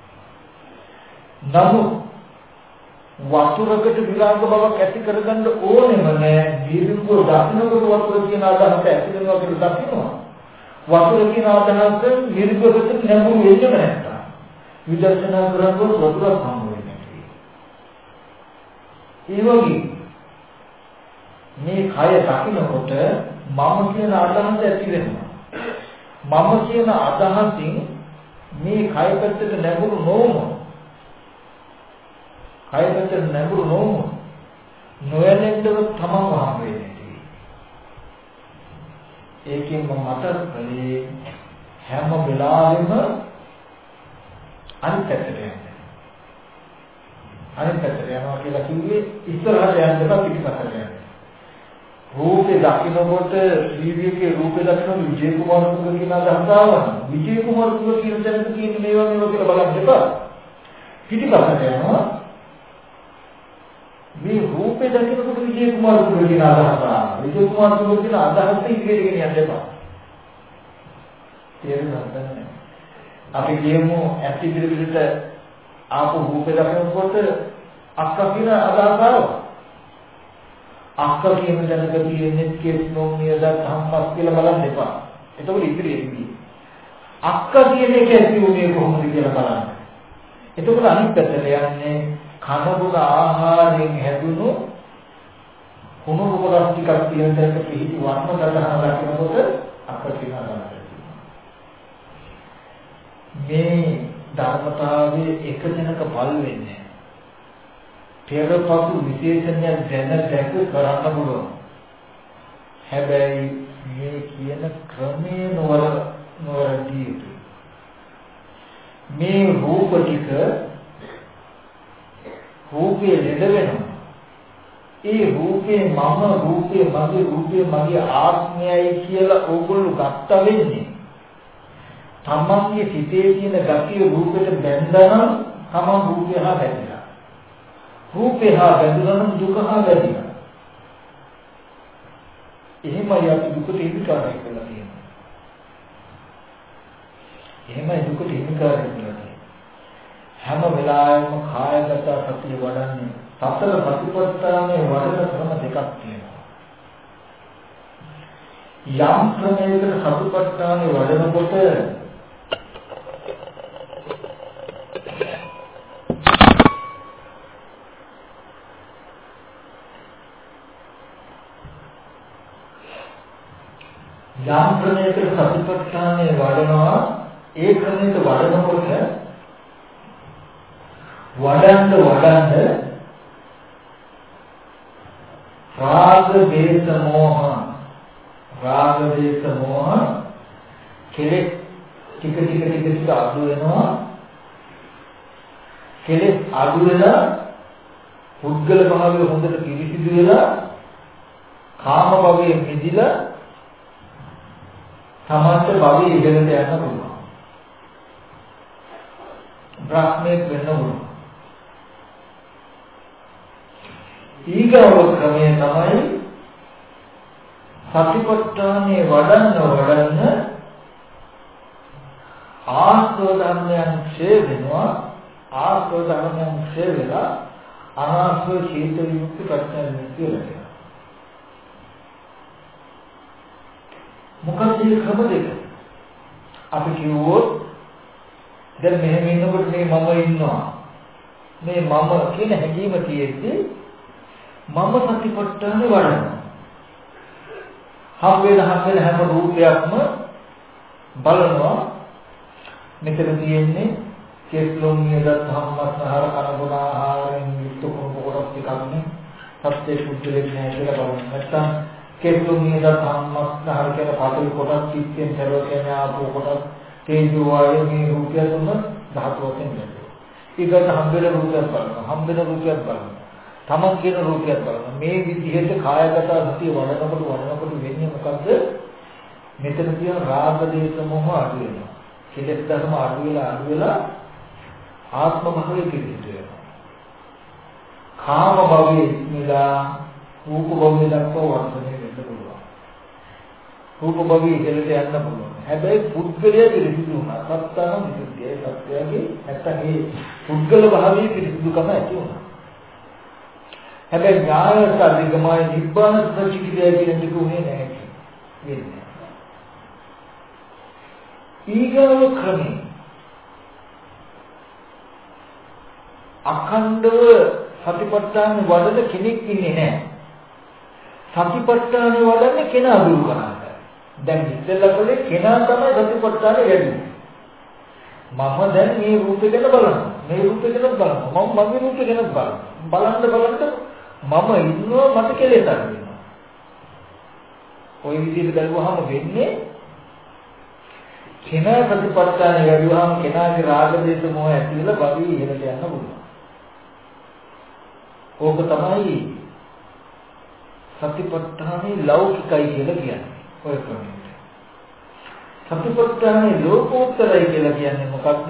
නමුත් වතුරකට විරාග බවක් ඇති කරගන්න ඕනෙම නෑ. දීර්ඝව දකින්නකොට වතුර කියන අදහස ඇති වෙනවා කියලා දකින්නවා. වතුර කියන අදහස දීර්ඝවට නැඹුරු වෙන්නේ නැත්නම් විදර්ශනා කරනකොට වතුරක් හම්බ වෙන්නේ නැහැ. ඒ වගේ මේ කය දකින්නකොට මම කියන අදහස ඇති වෙනවා. මම කියන අදහසින් මේ කය පැත්තට නැඹුරු නොවුනොත් කයකට නැඹුරු නොවුනොත් නොයැලෙන්නව තමම හම් වෙන්නේ. ඒකෙන් මම මතක් කළේ හැම වෙලාවෙම අනිත් පැත්තට යන්න. අනිත් පැත්තට යනවා කියලා කිව්වේ ඉස්සරහට යන්න එපා පිටිපස්සට යන්න. රූපේ දකින්නකොට ශ්‍රීවිකේ රූපේ දකින්න විජේ කුමාරතුංග කියන අදහස ආවා. විජේ කුමාරතුංග කියන තැනක තියෙන මේවා කියලා බලන්න එපා. පිටිපස්සට යනවා. මේ රූපේ දකිනකොට විජේ කුමාරතුංග කියන අදහස ආවා. විජේ කුමාරතුංග කියන අදහස ඉදිරියට ගෙනියන්න එපා. තේරුණාද නැහැ? අපි කියමු ඇටි පිළිවිලට ආපු රූපේ දකිනකොට අක්කා කියන අදහස ආවා. අක්කා කියන දැනක තියෙන්නේ කේස් නොමියද සම්පස් කියලා බලන්න එපා. එතකොට ඉදිරියට ගියේ. අක්කා කියන එක ඇති උනේ කොහොමද කියලා බලන්න. එතකොට අනිත් පැත්තට යන්නේ කනබුන ආහාරයෙන් හැදුණු කුණු කොටස් ටිකක් තියෙන තැනක පිහිටි වර්ණ සටහන දකිනකොට අක්කා කියන අදහස. මේ ධර්මතාවයේ එක දිනක පල් වෙන්නේ පෙරපසු විශේෂණයක් දැන දැක කරන්න පුළුවන්. හැබැයි මේ කියන ක්‍රමයේ නොවරදී යුතුයි. මේ රූප ටික රූපේ ලෙඩ වෙනවා. ඒ රූපේ මම රූපේ මගේ ආත්මයයි කියලා ඕගොල්ලෝ ගත්ත වෙන්නේ. තමන්ගේ සිතේ තියෙන ගතිය රූපෙට බැඳනනම් තමන් රූපය හා බැඳිලා. රූපය හා බැඳුනනම් දුක හා බැඳිලා. එහෙමයි අපි දුකට හිමිකාරය කියලා කියනවා. එහෙමයි දුකට හිමිකාරය කියලා කියනවා. හැම වෙලාවෙම කායගත සතිය වඩන්නේ සතර සතිපට්ඨානයේ වඩන ක්‍රම දෙකක් තියෙනවා. යම් ක්‍රමයකට සතිපට්ඨානයේ වඩනකොට යම් ක්‍රමයකට සතිපට්ඨානයේ වඩනවා ඒ ක්‍රමයට වඩනකොට වඩන්න රාග දේශ මොහ කෙලෙස් ටික අඩු වෙනවා. කෙලෙස් අඩු වෙලා පුද්ගල භාවය හොඳට පිරිසිදු වෙලා කාම භවයේ මිදිලා සමාජ භවයේ ඉගෙන ගන්න පුළුවන්. බ්‍රහ්මයේ වෙන්න ඕන. ඊගව ක්‍රමය තමයි සතිපට්ඨානේ වඩන්න ආස්ව ධර්මයන් ක්ෂය වෙනවා. ආස්ව ධර්මයන් ක්ෂය වෙලා අනාස්ව චේත විමුක්ති ප්‍රඥා විමුක්ති ලැබෙනවා. මොකද මේ ක්‍රම දෙක අපි කිව්වොත් දැන් මෙහෙම ඉන්නකොට මේ මම ඉන්නවා. මේ මම කියන හැඟීම තියෙද්දී මම සතිපට්ඨානේ වඩනවා. හැම හැම රූපයක්ම බලනවා. මෙතන තියෙන්නේ කෙස්ලොම් නියද ධම්මස්නහර කරගුණාහාරයෙන් යුක්ත කොටස් ටිකක්නේ. සත්‍ය පුද්ගලෙක් නෑ කියලා බලන්න. නැත්තම් කෙස්ලොම් නියද ධම්මස්නහර කියන පාඩේ කොටස් කිච්චෙන් සර්වකේන ආපෝ කොටස් තේජෝ වායු මේ රූපය තුන ධාතු වශයෙන් ලැබෙනවා. ඊගොල්ලෝ හම්බෙන රූපයක් බලනවා. තමන් කියන රූපයක් බලනවා. මේ විදිහට කායගත සතිය වඩනකොට වෙන්නේ මොකද්ද? මෙතන තියෙන රාග දේශ මොහ අඩු වෙනවා. කෙලෙස් ධර්ම අඩු වෙලා ආත්ම භාවයේ පිහිට වෙනවා. කාම භවයේ ඉඳලා රූප භවයේ දක්වා වර්ධනය වෙන්න පුළුවන්. රූප භවයේ ඉහළට යන්න පුළුවන්. හැබැයි පුද්ගලයා පිළිසිදු වුණා. සත්‍යම විසුද්ධිය සත්‍යයේ නැත්තම් මේ පුද්ගල භාවයේ පිළිසිදුකම ඇති වුණා. හැබැයි ඥානයට අධිගමයි නිබ්බාන සත්‍යකිරිය කියන එක උනේ නැහැ වෙන්නේ. ඊගව ක්‍රමේ අඛණ්ඩව සතිපට්ඨාන වඩන කෙනෙක් ඉන්නේ නැහැ. සතිපට්ඨාන වඩන්නේ කෙනා දුරු කරන්නේ. දැන් ඉස්සෙල්ලා කලේ කෙනා තමයි සතිපට්ඨාන වැඩින්නේ. මම දැන් මේ රූපේ ගැන බලනවා. මේ රූපේ ගැන බලනවා. මම මගේ රූපේ ගැන බලනවා. බලන්න මම ඉන්නවා මට කෙලෙස් අරගෙනවා. ওই විදිහට බලුවාම වෙන්නේ කෙනා ප්‍රතිපත්තාන වැඩිවහම කෙනාගේ රාග දේශ මොහ ඇති වෙලා භවී ඉහළට යන්න පුළුවන්. ඕක තමයි සතිපට්ඨානේ ලෞකිකයි කියලා කියන්නේ. ඔය ක්‍රමයට. සතිපට්ඨානේ ලෝකෝත්තරයි කියලා කියන්නේ මොකද්ද?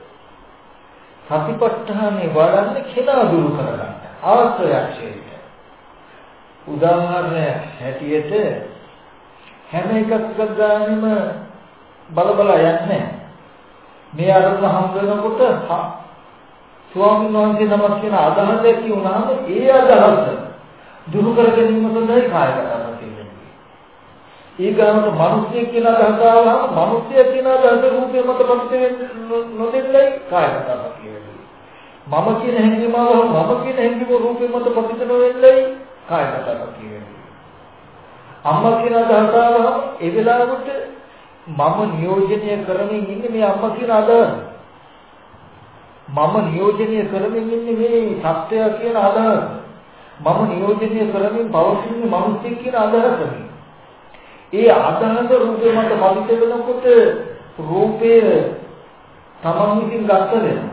සතිපට්ඨානේ වඩන්නේ කෙනා දුරු කරගන්න. ආශ්‍රයක්ෂේත. උදාහරණයක් හැටියට හැම එකක් ගන්නෙම බල යන්නේ. මේ අරමුණ හම් වෙනකොට ස්වාමීන් වහන්සේ නමක් කියන අදහස ඇති වුණාම ඒ අදහස දුරු කර ගැනීම සඳහා කායගත සතිය වෙන්නේ. ඊගාමට මිනිස්සෙක් කියන අදහස ආවම මිනිස්සය කියන අදහස රූපේ මත ප්‍රතිපද නොදෙන්නයි කායගත සතිය වෙන්නේ. මම කියන හැඟීම ආවම මම කියන හැඟීම රූපේ මත ප්‍රතිපද නොවෙන්නයි කායගත සතිය වෙන්නේ. අම්මා කියන අදහස ආවම ඒ වෙලාවට මම නියෝජනය කරමින් ඉන්නේ මේ අම්මා කියන අදහස. මම නියෝජනය කරමින් ඉන්නේ මේ සත්‍යය කියන අදහස. මම නියෝජනය කරමින් පවතින්නේ මිනිස්සෙක් කියන අදහස. ඒ අදහස රූපේ මත පවිත වෙනකොට රූපය තමන් විසින් ගත්ත වෙනවා.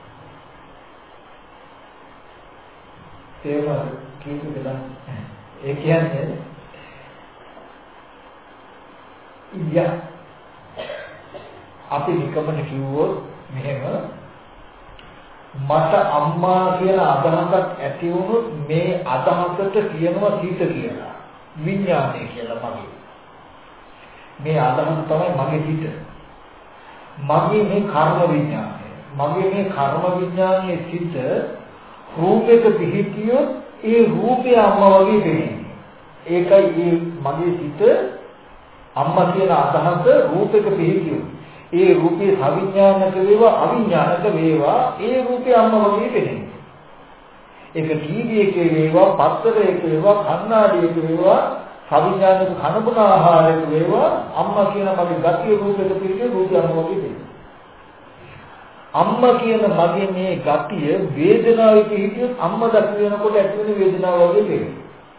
ඒක කියන්නේ ඒ කියන්නේ අපි නිකමන කිව්වොත් මෙහෙම මට අම්මා කියන අදහසක් ඇති වුණොත් මේ අදහසට කියනවා සිත කියලා. විඥානය කියලා මගේ. මේ අදහස තමයි මගේ සිත. මගේ මේ කර්ම විඥානය. මගේ මේ කර්ම විඥානයේ සිත රූපයක පිහිටියොත් ඒ රූපය අම්මා වගේ පේන්නේ. ඒකයි ඒ මගේ සිත අම්මා කියන අදහස රූපයක පිහිටියොත් ඒ රූපේ සවිඥානික වේවා අවිඥානික වේවා ඒ රූපේ අම්මා වගේ පෙනෙන්නේ. ඒක ටීවී එකේ වේවා පත්තරයක වේවා කණ්ණාඩියක වේවා සවිඥානික කනබුන ආහාරයක වේවා අම්මා කියන මගේ ගතිය රූපයක පිළිගෙන රූපය අම්මා වගේ පෙනෙන්නේ. අම්මා කියන මගේ මේ ගතිය වේදනාවේ පිහිටියොත් අම්මා දක්ව වෙනකොට ඇති වෙන වේදනාව වගේ පෙනෙන්නේ.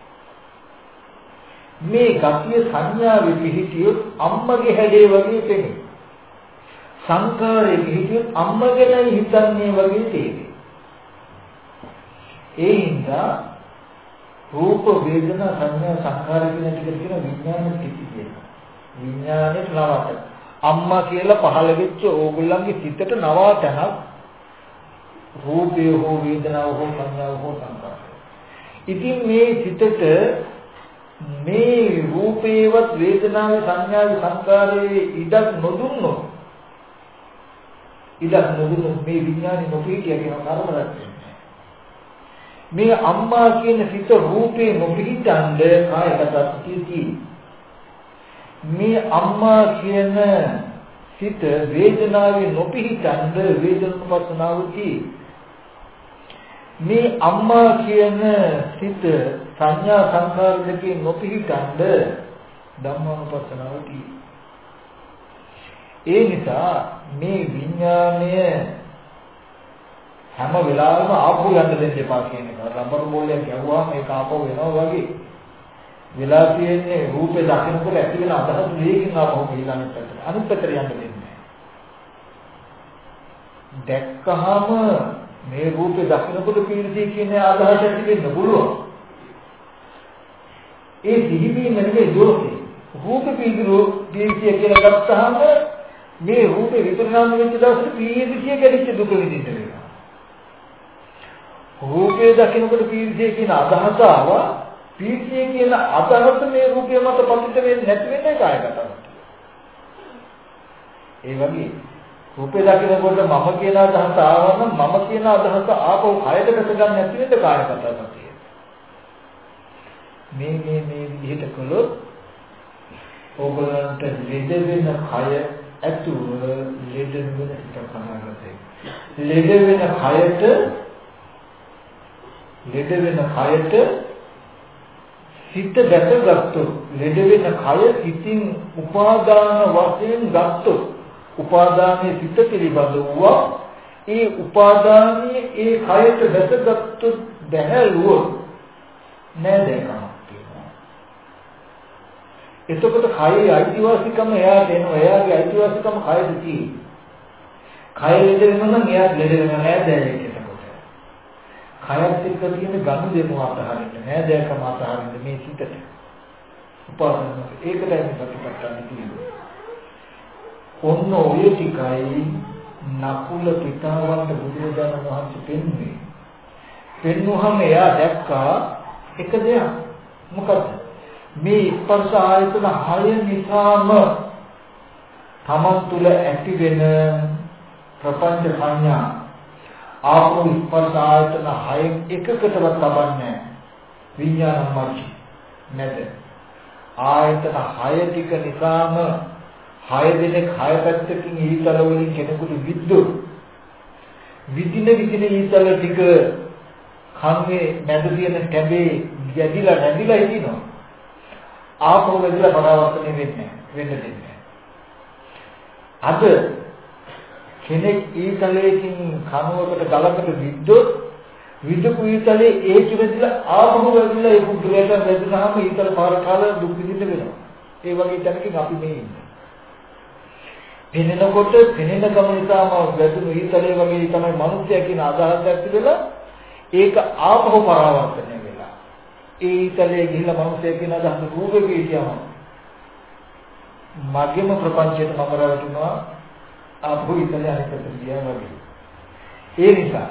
මේ ගතිය සංඥාවේ පිහිටියොත් අම්මගේ හැඩේ වගේ පෙනෙන්නේ. සංකාරයේ පිහිටියොත් අම්මගෙනයි හිතන්නේ වගේ තේරෙයි. ඒ හින්දා රූප වේදනා සංඥා සංකාර කියන ටික කියන විඥාන පිටි කියනවා. විඥානේ නවාතන. අම්මා කියලා පහළ වෙච්ච ඕගොල්ලන්ගේ සිතට නවාතනක් රූපය හෝ වේදනාව හෝ සංඥාව හෝ සංකාරය. ඉතින් මේ සිතට මේ රූපේවත් වේදනාවේ සංඥාවේ සංකාරයේ ඉඩක් නොදුන්නොත් මේ විඥානේ නොපිහිටිය කියන කර්ම රැස්වෙන්නේ. මේ අම්මා කියන සිත රූපේ නොපිහිටන්ද කායගත සතියදී. මේ අම්මා කියන සිත වේදනාවේ නොපිහිටන්ද වේදනානුපස්සනාවදී. මේ අම්මා කියන සිත සංඥා සංකාර දෙකේ නොපිහිටන්ද ධම්මානුපස්සනාවදී. ඒ නිසා මේ විඥාණය හැම වෙලාවෙම ආපහු යන්න දෙන්න එපා කියන එක. රබර් බෝලයක් ගැහුවාම ඒක ආපහු එනවා වගේ. වෙලා තියෙන්නේ රූපේ දකිනකොට ඇති වෙන අදහස් දෙකකින් ආපහු ගිහින් අනිත් පැත්තට. අනිත් පැත්තට යන්න දෙන්නේ නැහැ. දැක්කහම මේ රූපේ දකින්නකොට පීඩිතය කියන අදහස ඇති වෙන්න පුළුවන්. ඒ සිහිවීම නෙවෙයි දෝෂේ. රූප පීඩිතය කියලා ගත්තාම මේ රූපේ විපරිණාම වෙච්ච දවසට පීඩිතය ගැලිච්ච දුක විඳින්න වෙනවා. රූපේ දකින්නකොට පීඩිතය කියන අදහස ආවා. පීඩිතය කියන අදහස මේ රූපය මත පතිත වෙන්නේ නැති වෙන්නේ කායගතව. ඒ වගේ රූපේ දකින්නකොට මම කියන අදහස ආවම මම කියන අදහස ආපහු කයට දැක ගන්න නැති වෙන්නේ කායගත සතිය. මේ විදිහට කළොත් ඕගොල්ලන්ට ලෙඩ වෙන කය ඇතුව ලෙඩ වෙන හිත කනගතයි. ලෙඩ වෙන කයට සිත දැකගත්තොත් ලෙඩ වෙන කය සිතින් උපාදාන වශයෙන් ගත්තොත් උපාදානයේ සිත පිළිබඳ වූවා ඒ උපාදානයේ ඒ කයට දැකගත්තු දැහැලුවොත් නැදේකමක් තියෙනවා. එතකොට කයේ අයිතිවාසිකම එයාට එනවා. එයාගේ අයිතිවාසිකම කයට තියෙනවා. කය ලෙඩ වෙනවා නම් එයාට ලෙඩ වෙනවා නැදේක එතකොට. කයත් එක්ක තියෙන ගනුදෙනු අතහරින්න නැදේකම අතහරින්න මේ සිතට උපාදාන ඒකටයි මේ සතිපට්ඨාන කියන්නේ. ඔන්න ඔය ටිකයි නකුල පිටාවන්ට බුදුරජාණන් වහන්සේ පෙන්වන්නේ. පෙන්වුවම එයා දැක්කා එක දෙයක්. මොකද මේ ස්පර්ශ ආයතන 6 නිසාම තමන් තුළ ඇති වෙන ප්‍රපංච සංඥා ආපෝ ස්පර්ශ ආයතන 6 එකකටවත් ලබන්නේ විඥාන මච්චි නැද. ආයතන 6 ටික නිසාම 6 දිනක 6 පැත්තකින් ඊතල වලින් කෙනෙකුට විද්දුත් විදින ඊතල ටික කන්නේ නැද තියෙන කැබේ ගැදිලා නැදිලා හිටිනවා. ආපහු වෙදලා පරාවර්තනය වෙන්නේ දෙන්නේ. අද කෙනෙක් ඊතලයකින් කනුවකට ගලකට විද්දුත් විදපු ඊතලේ ඒක වෙදලා ආපහු වෙදලා ඒ පුදුරයට වැදුනහම ඊතල පාර කාලා දුක් විඳින්න වෙනවා. ඒ වගේ තැනකින් අපි මේ ඉන්නේ. පෙනෙනකොට පෙනෙන ගම නිසාම වැදුණු ඊතලේ වගේ තමයි මිනිස්සයා කියන අදහස ඇති වෙලා ඒක ආපහු පරාවර්තනය වෙලා ඒ ඊතලේ ගිහිල්ලා මිනිස්සයා කියන අදහස රූපේ පිටියම මග්ගම ප්‍රපංචයට මම රවටුනවා ආපහු ඊතලේ අනිකට ගියා වගේ. ඒ නිසා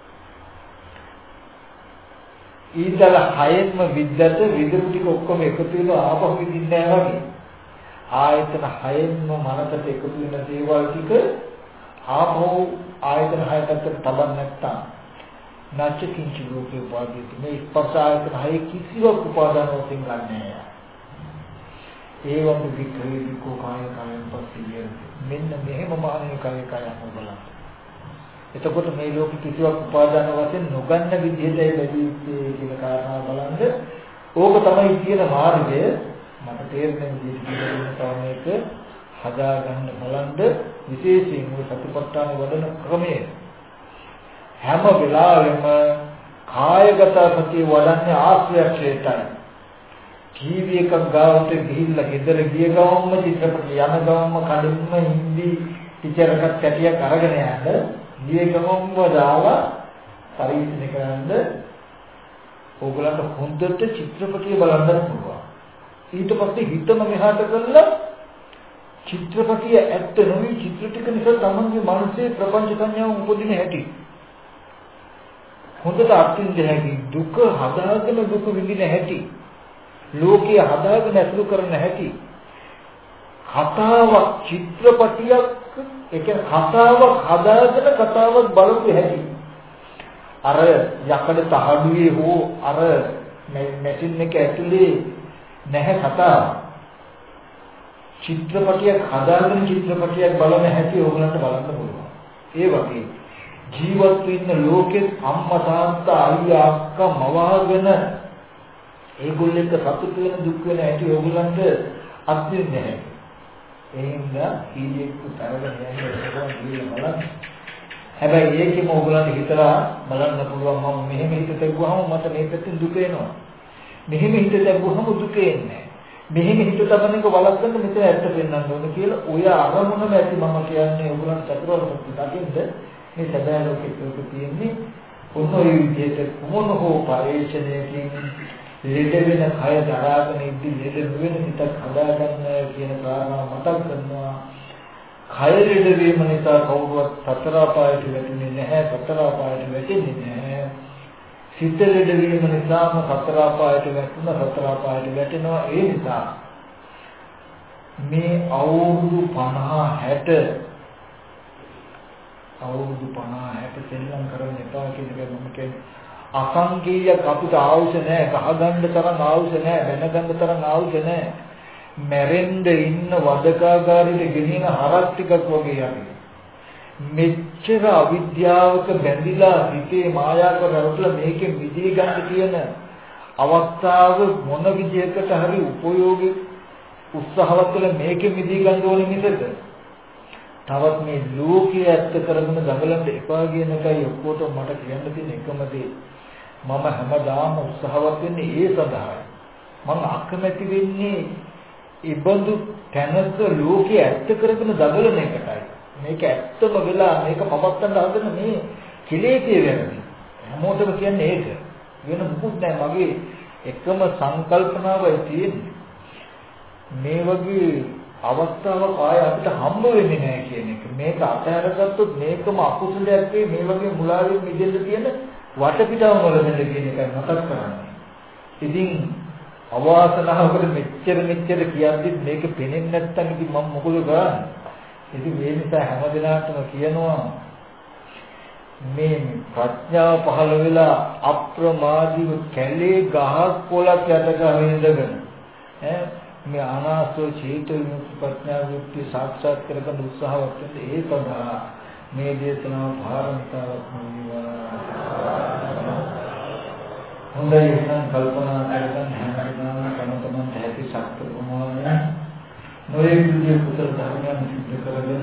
ඊතල හයෙන්ම විද්දට විදුරු ටික ඔක්කොම එකතු වෙලා ආපහු විදින්නේ නැහැ වගේ. ආයතන 6න්ම මනසට එකතු වෙන දේවල් ටික ආපහු ආයතන 6කට තබන්න නැත්තම් නැච කිංචි රූපේ උපාදිත මේ ස්පර්ශ ආයතන 6 කිසිවක් උපාදාන වශයෙන් ගන්නෑ. ඒ වගේ වික්‍රේ විකෝ කාය කායන් පස්සිය මෙන්න මෙහෙම මානෙ කාය කායම බලන්න. එතකොට මේ ලෝක කිසිවක් උපාදාන වශයෙන් නොගන්න විදිහටයි ලැබෙන්නේ කියන කාරණාව බලන්න. ඕක තමයි කියන මාර්ගය. මට තේරෙන විදිහට තවමක හදාගන්න බලන්න විශේෂයෙන් මේ සතිපට්ඨාන වඩන ක්‍රමය හැම වෙලාවෙම කායගත සතිය වඩන්නේ ආශ්‍රයක්ෂේතයි. ටීවී එකක් ගාවට ගිහිල්ලා ගෙදර ගිය ගමන්ම චිත්‍රපටි යන ගමන්ම කලින්ම හින්දි ටීචර් එකක් කැටියක් අරගෙන යන්න ගිය ගමන්ම දාලා පරිශීලනය කරන්න ඕගලන්ට හොඳට චිත්‍රපටිය බලන්න පුළුවන්. ඊට පස්සේ හිතම මෙහාට කරලා චිත්‍රපටිය ඇත්ත නොවි චිත්‍ර ටික නිසා තමන්ගේ මනසේ ප්‍රපංච සංඥාව උපදින හැටි හොඳට අත්විඳින හැටි දුක හදාගෙන දුක විඳින හැටි ලෝකයේ හදාගෙන ඇසුරු කරන හැටි කතාවක් චිත්‍රපටියක් ඒ කියන්නේ කතාවක් හදාගෙන කතාවක් බලපු හැටි අර යකඩ තහඩුවේ හෝ අර මැෂින් එක ඇතුලේ නැහැ කතාව චිත්‍රපටියක් හදාගෙන චිත්‍රපටියක් බලන හැටි ඕගලන්ට බලන්න පුළුවන්. ඒ වගේ ජීවත් වෙන්න ලෝකෙත් අම්මා තාත්තා අයියා අක්කා මවාගෙන ඒගොල්ලෙක් සතුට වෙන දුක් වෙන හැටි ඕගලන්ට අත්දෙන්නේ නැහැ. එහෙනම් කීයක තරගෙන යන්නේ බලන්න. හැබැයි ඒකෙම ඕගලන්ට හිතලා බලන්න පුළුවන් මම මෙහෙම හිත තැබුවාම මට මේ පැත්තෙන් දුක එනවා. මෙහෙම හිත තැබුවම දුක එන්නේ. මෙහෙම හිත තබන එක වළක්වන්න මෙතන ඇත්ත පෙන්වන්න ඕන කියලා ඔය අරමුණම ඇති මම කියන්නේ ඔයගොල්ලන් චතුරාර්ය සත්‍ය දකින්ද මේ සැබෑ ලෝකෙක තියෙන්නේ ඔන්න ඔය විදිහට කොමන හෝ පරිශ්‍රණයකින් ලෙඩ වෙන කය දරාගෙන ඉද්දි ලෙඩ නොවන හිතක් හදාගන්න කියන කාරණා මතක් කරනවා. කය ලෙඩ වීම නිසා කවුරුවත් සතර අපායට වැටෙන්නේ නැහැ, සතර අපායට වැටෙන්නේ නැහැ. සිත ලෙඩ වීම නිසාම සතර අපායට වැටෙනවා, සතර අපායට වැටෙනවා. ඒ නිසා මේ අවුරුදු 50-60 සෙල්ලම් කරන්න එපා කියන එක මම කියන්නේ. අසංකීයක් අපිට අවශ්‍ය නැහැ, ගහගන්න තරම් අවශ්‍ය නැහැ, වෙනගන්න තරම් අවශ්‍ය නැහැ. මැරෙන්න ඉන්න වදකාගාරයට ගෙනියන හරක් ටිකක් වගේ අපි. මෙච්චර අවිද්‍යාවක බැඳිලා හිතේ මායාවක රැවටලා මේකෙන් මිදී ගන්න තියෙන අවස්ථාව මොන විදිහකට හරි උපයෝගී උත්සාහවත් කළ මේකෙන් මිදී ගන්න ඕනේ මිසක තවත් මේ ලෝකයේ ඇත්ත කරගෙන දඟලන්න එපා කියන එකයි ඔක්කොටම මට කියන්න තියෙන එකම දේ. මම හැමදාම උත්සාහවත් වෙන්නේ ඒ සඳහායි. මම අකමැති වෙන්නේ ඉබඳු තැනක ලෝකයේ ඇත්ත කරගෙන දඟලන එකටයි. මේක ඇත්තම වෙලා මේක පවත්තන්න හදන මේ කෙලෙසිය වෙනදී. හැමෝටම කියන්නේ ඒක. වෙන මොකුත් නැහැ. මගේ එකම සංකල්පනාවයි තියෙන්නේ. මේ වගේ අවස්ථාවක් ආය අපිට හම්බ වෙන්නේ නැහැ කියන එක. මේක අතහැරගත්තොත් මේකම අකුසලයක් වෙයි. මේ වගේ මුලාවෙන් මිදෙන්න තියෙන වටපිටාව වලදෙන්න කියන එකයි මතක් කරන්නේ. ඉතින් අවාසනාවකට මෙච්චර කියද්දි මේක පේන්නේ නැත්නම් ඉතින් මම මොකද කරන්නේ? ඉතින් මේ නිසා හැමදෙනාටම කියනවා මේ ප්‍රඥාව පහළ වෙලා අප්‍රමාදීව කැලේ ගහක් කොලක් යට ගහගෙන ඉඳගෙන මේ අනාසෝ චේතෝ විමුක්ති ප්‍රඥා විමුක්ති සාක්ෂාත් කරගන්න උත්සාහවත් වෙන්න ඒ සඳහා මේ දේශනාව භාරමිතාවක් වේවා. හොඳයි එහෙනම් කල්පනා කරගන්න හැමදාම තමන්ට ඇති ශක්ති ප්‍රමාණය නොයේ විදිහේ කුසල ධර්මයන් සිද්ධ කරගෙන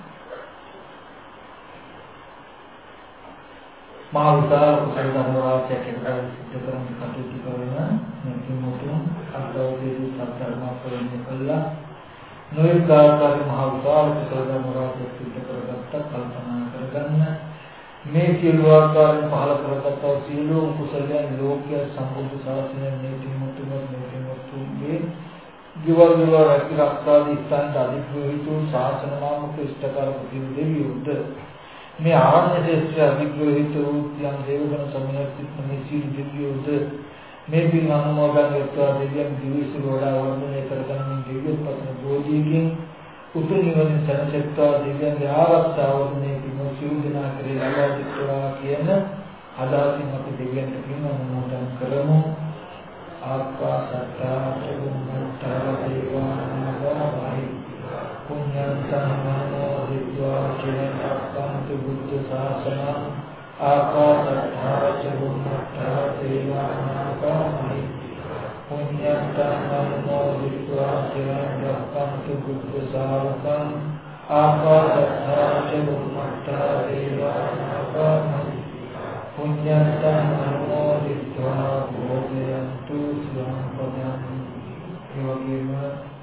මහා විශාල කුසල ධර්ම රාශියක් එකකට සිද්ධ කරන කටයුතු කරන මේ මුතුන් අත්දැකීම් සත්‍යම ප්‍රයෝජන කළා නොයේ කාර්යකාරී මහා විශාල කුසල ධර්ම රාශියක් සිද්ධ කරගත්ත කල්පනා කරගන්න මේ සියලු ආකාරයෙන් පහළ කරගත් සියලු කුසලයන් ලෝකීය සම්බුද්ධ ශාසනයේ මේ මුතුන්ගේ ජීවල් රැකිරක්ෂාදී ස්ථාන අධිග්‍රහිතු ශාසන නාමක ඉෂ්ඨකාර ප්‍රතිවිදෙවියුත් මේ ආරණ්‍ය ශේෂ්ත්‍ර අධිග්‍රහිතු යම් දේවගණ සමයසිත මේ සීල දෙවියුත් මේ පින් අනුමෝදන් වෙත්වා දෙවියන් දිවිසු වඩා වර්ධනය කරගන්න දිව්‍යපත්න බෝධියකින් උතුම් නිවන සැලසෙත්වා දෙවියන්ගේ ආරක්ෂාව මේ පින් සිවුදනා කරේ ලබාදිත්වා කියන අදාසින් අපි දෙවියන්ට පින් අනුමෝදන් කරමු. ආකාශත්තා චුම්මත්තා දේවානාගාමයි පුඤ්ඤන්තං නමෝ දිත්වා චිරන්තරක්ඛන්තු බුද්ධ ශාසනං ආකාශත්තා චුම්මත්තා දේවානාගාමයි පුඤ්ඤන්තං නමෝ දිත්වා චිරන්තරක්ඛන්තු බුද්ධ ශාසනං ආකාශත්තා චුම්මත්තා දේවානාගාමයි පුඤ්ඤන්තං නමෝ දිත්වා භෝගයන්තු සම්පදං. ඒ වගේම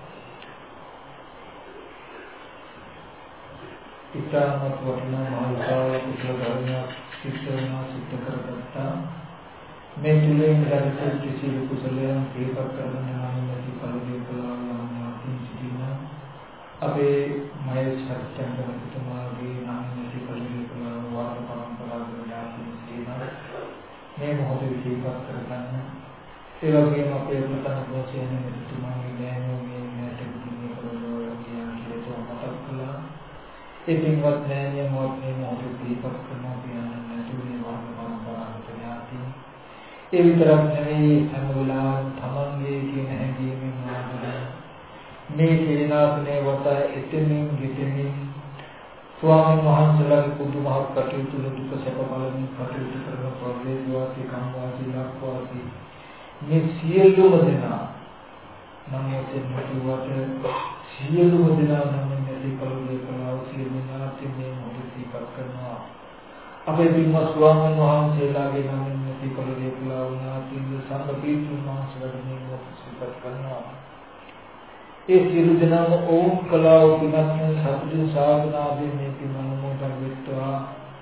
ඉතාමත් වටිනා මහල්කාල කුසල ධර්මයක් සිද්ධ කරගත්තා. මේ තුලින් ලැබෙන කිසිදු කුසලයන් හේතුවක් කරගෙන නැති කලදී කලාවන්නාකින් සිටින අපේ මය සත්‍යංගතුමාගේ නාමයේ කලදී කලාව වාද පරම්පරාවකින් සිටින මේ මොහොතේ ජීවත් කරගන්න. ඒ වගේම අපේ ප්‍රධාන දෝෂයන් මෙතුමාගේ ඥානෝ මේ නැට කිසිම කරනවා කියන කේතෝ මතක් කළා. ඒ පින්වත් ඥානිය මොහොතේ ජීවත් කරනවා කියන නැතුනේ වාද පරම්පරාවට යාති. ඒ විතරක් නෙවෙයි හැම වෙලාවෙම තමන්ගේ කියන හැඟීමෙන් ආවද මේ සේනාසනේ වත එතෙමින් ගෙතෙමින් ස්වාමීන් වහන්සේලාගේ පුදුමහත් කටයුතු දුක සැප බලමින් කටයුතු කරන ප්‍රවේදවාදී කම්වාදී ලක්වාදී මේ සියලුම දෙනා නම් යොත් සියලුම දෙනා නම් මේ කලුවේ කලාව සියලු ඥාති මේ මොහොතේ කරනවා. අපේ බිම්ම ස්වාමීන් වහන්සේලාගේ නම් මේ කලුවේ කලාව ඥාති සම්පීතු මාසවල මේ මොහොතේ කරනවා. ඒ සියලු දෙනාම ඕම් කලාව පිනත් සතුටින් සාධනාවේ මේ පිනමෝදන් වෙත්වා.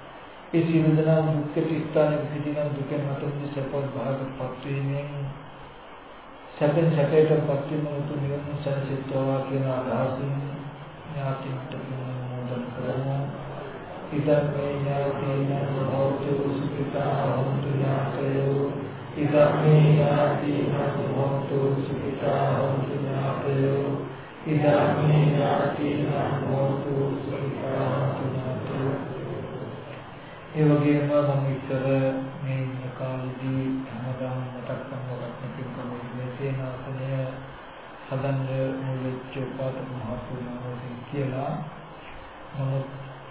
ඒ සියලු දෙනා දුක්ඛ ස්ථානයේ සිටින දුකෙන් මතුවී සපවත් භාගපත් වීමෙන් සැපෙන් සැපයටපත් වීම උතුම් නිවන සැලසෙත්වා කියන අදහසින් ඥාතින්ට මොදන් කරමු. ඉදම්මේ ඥාතිනං හෝතු සුඛිතා හොන්තු ඥාතයෝ ඉදම්මේ ඥාතිනං හෝතු සුඛිතා හොන්තු ඥාතයෝ ඉදම්මේ ඥාතිනං හෝතු සුඛිතා හොන්තු ඥාතයෝ. ඒ වගේම මම ඉතර මේ ඉන්න කාලෙදී හැමදාම මතක් කරනවා සේනාසනය හදන්න මුලච්ච උපාසක මහත්මයාගෙන් කියලා නමුත්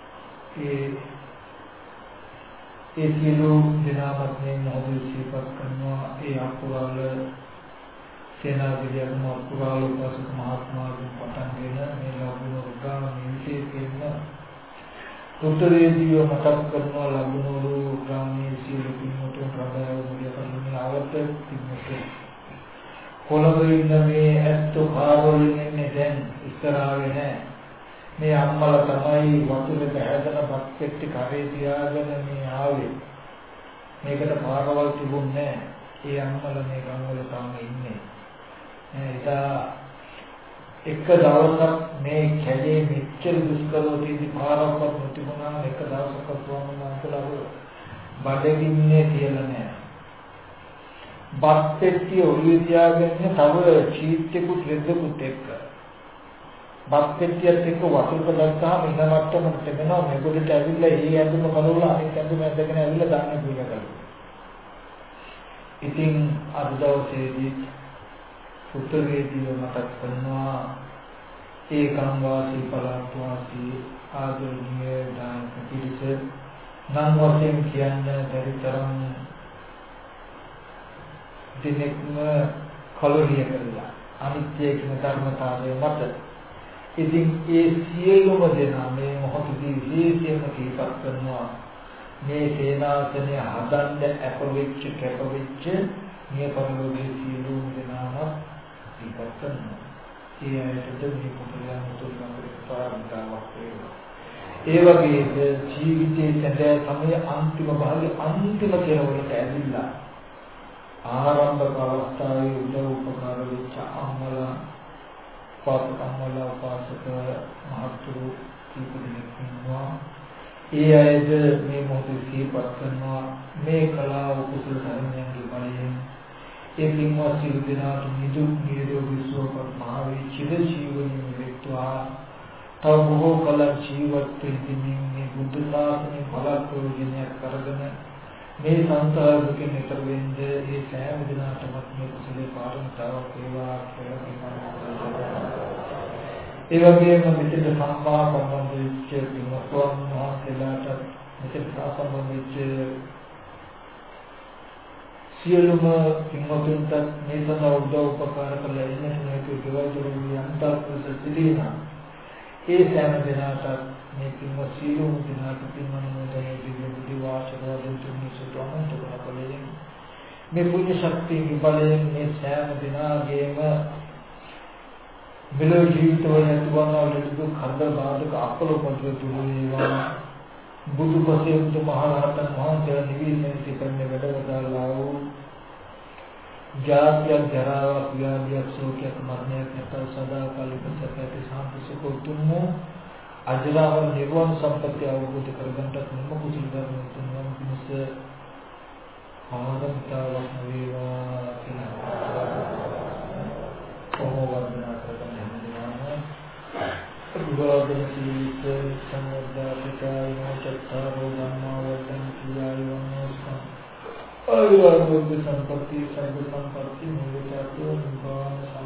ඒ සියලු දෙනාමත් මේ මොහොතේ සිහිපත් කරනවා. ඒ අකුරාල සේනාධිපතිතුම අකුරාල උපාසක මහත්මයාගෙන් පටන්ගෙන මේ ලබන උගාම නිවිසේකෙන්න උත්තරේදීව මතක් කරනවා. ලබන උගාමී සියලු පින්වතුන් ප්‍රබලව මුලින්ම ආවත පින්වතුන් කොළඹ ඉන්න මේ ඇත්ත කාරවලින් එන්නේ දැන් ඉස්සරහාවේ නැහැ. මේ අම්මලා තමයි වතුරක හැදෙන බත් පෙට්ටි කරේ තියාගෙන මේ ආවේ. මේකට පාරවල් තිබුණේ නැහැ. ඒ අම්මලා මේ ගම්වල තාම ඉන්නේ. එදා එක දවසක් මේ කැලේ මෙච්චර දුෂ්කරව තියෙදි පාරක්වත් නොතිබුණා. එක දවසක් වුණාම අන්තලව බඩගින්නේ තියලා නැහැ. බත් පෙට්ටිය ඔළුවේ තියාගෙන තව චීත්තෙකුත් රෙද්දකුත් එක්ක බත් පෙට්ටියත් එක්ක වතුරට දැක්කහම ඉන මට්ටමට එනවා. මෙගොඩට ඇවිල්ලා ඒ ඇඳුම කලවලා අනිත් ඇඳුම ඇඳගෙන ඇවිල්ලා දාන්න පුළුවන් කළා. ඉතින් අද දවසේදී උත්තරේදීව මතක් කරනවා ඒකම් වාසී පළාත් වාසී ආදරණීය දායක පිරිස නම් වශයෙන් කියන්න බැරි තරම් දිනෙකම කලෝරිය කරලා අනිත්‍ය කියන ධර්මතාවය මත ඉතින් ඒ සියලුම දෙනා මේ මොහොතදී විශේෂයෙන්ම කීපක් කරනවා. මේ සේනාසනය හදන්න අපවෙච්ච කැපවෙච්ච මේ පරිලෝකයේ සියලුම දෙනාම කීපක් කරනවා. ඒ අයටද මේ පුදුලයන් මුතුන්ගේ පාරමිතාවක් වේවා. ඒ වගේම ජීවිතයේ සැදෑ සමය අන්තිම භාගයේ අන්තිම කෙරවලට ඇවිල්ලා ආරම්භක අවස්ථාවේ උදව් උපකාර වෙච්ච අම්මලා උපාසක මහතුරු කීප දෙනෙක් ඉන්නවා. ඒ අයද මේ මොහොතේ සිහිපත් කරනවා. මේ කලාව කුසල ධර්මයන්ගේ බලයෙන් ඒ පින්වත් සියලු දෙනාට නිදුක් නිරෝගී සුවපත් මහාවේ චිර ජීවනයේ වෙත්වා. තව බොහෝ කල ජීවත් වෙමින් මේ බුද්ධ ශාසනය බලාපොරොත්තුයක් කරගෙන මේ සංසාර දුකෙන් ඈතර වෙන්න ඒ සෑම දිනකටම මේ කුසලයේ පාරමිතාවක් වේවා කියලා කියනවා. ඒ වගේම මෙතන සම්මා සම්බන්ධ වෙච්ච පින්වත්න් වහන්සේලාට මෙතන සම්බන්ධ වෙච්ච සියලුම පින්වත්න්ට මේ සඳහා උදව් උපකාර කළ ඉන්න හේතු දෙවතුරුන් අන්තර්ගත සිටිනා. ඒ සෑම දිනකට මේ පින්වත් සියලුම දිනකට පින්වන්තයේ දිව්‍ය වාසනාවෙන් තුනි සුතුමන් තෝරාපලයෙන් මේ පුණ්‍ය ශක්තිය බලයෙන් මේ සෑම දිනාගේම මෙලොව ජීවිතවල ඇතිවන ලෙඩ කරදර බාධක අපලොපන්ට දුරේවා. බුදු පසේ මහරහතන් වහන්සේලා නිවීමෙන් සිටින්නේ වැඩවදාලා වූ ජාතිය ජරාවක් ව්‍යාධියක් ශෝකයක් මරණයක් නැත සදාකාලික සැපති සාන්ති සුඛ උතුම් අජරාමර නිර්වාණ සම්පත්තිය අවබෝධ කරගන්නට මොන කුසල ධර්ම තුන්වන පිණිස ආරම්භතාවක් වේවා කියලා ඕවර්ණනා කරගෙන යනවා. ගුරුවරයන් සීත සම්වර්ධිතයි නොචත්තාරෝ ධම්මා වර්ධන කියායෝ ආයුර්වේද සම්පත්තිය සර්ව සම්පත්තිය නිරෝධය නිබ්බාන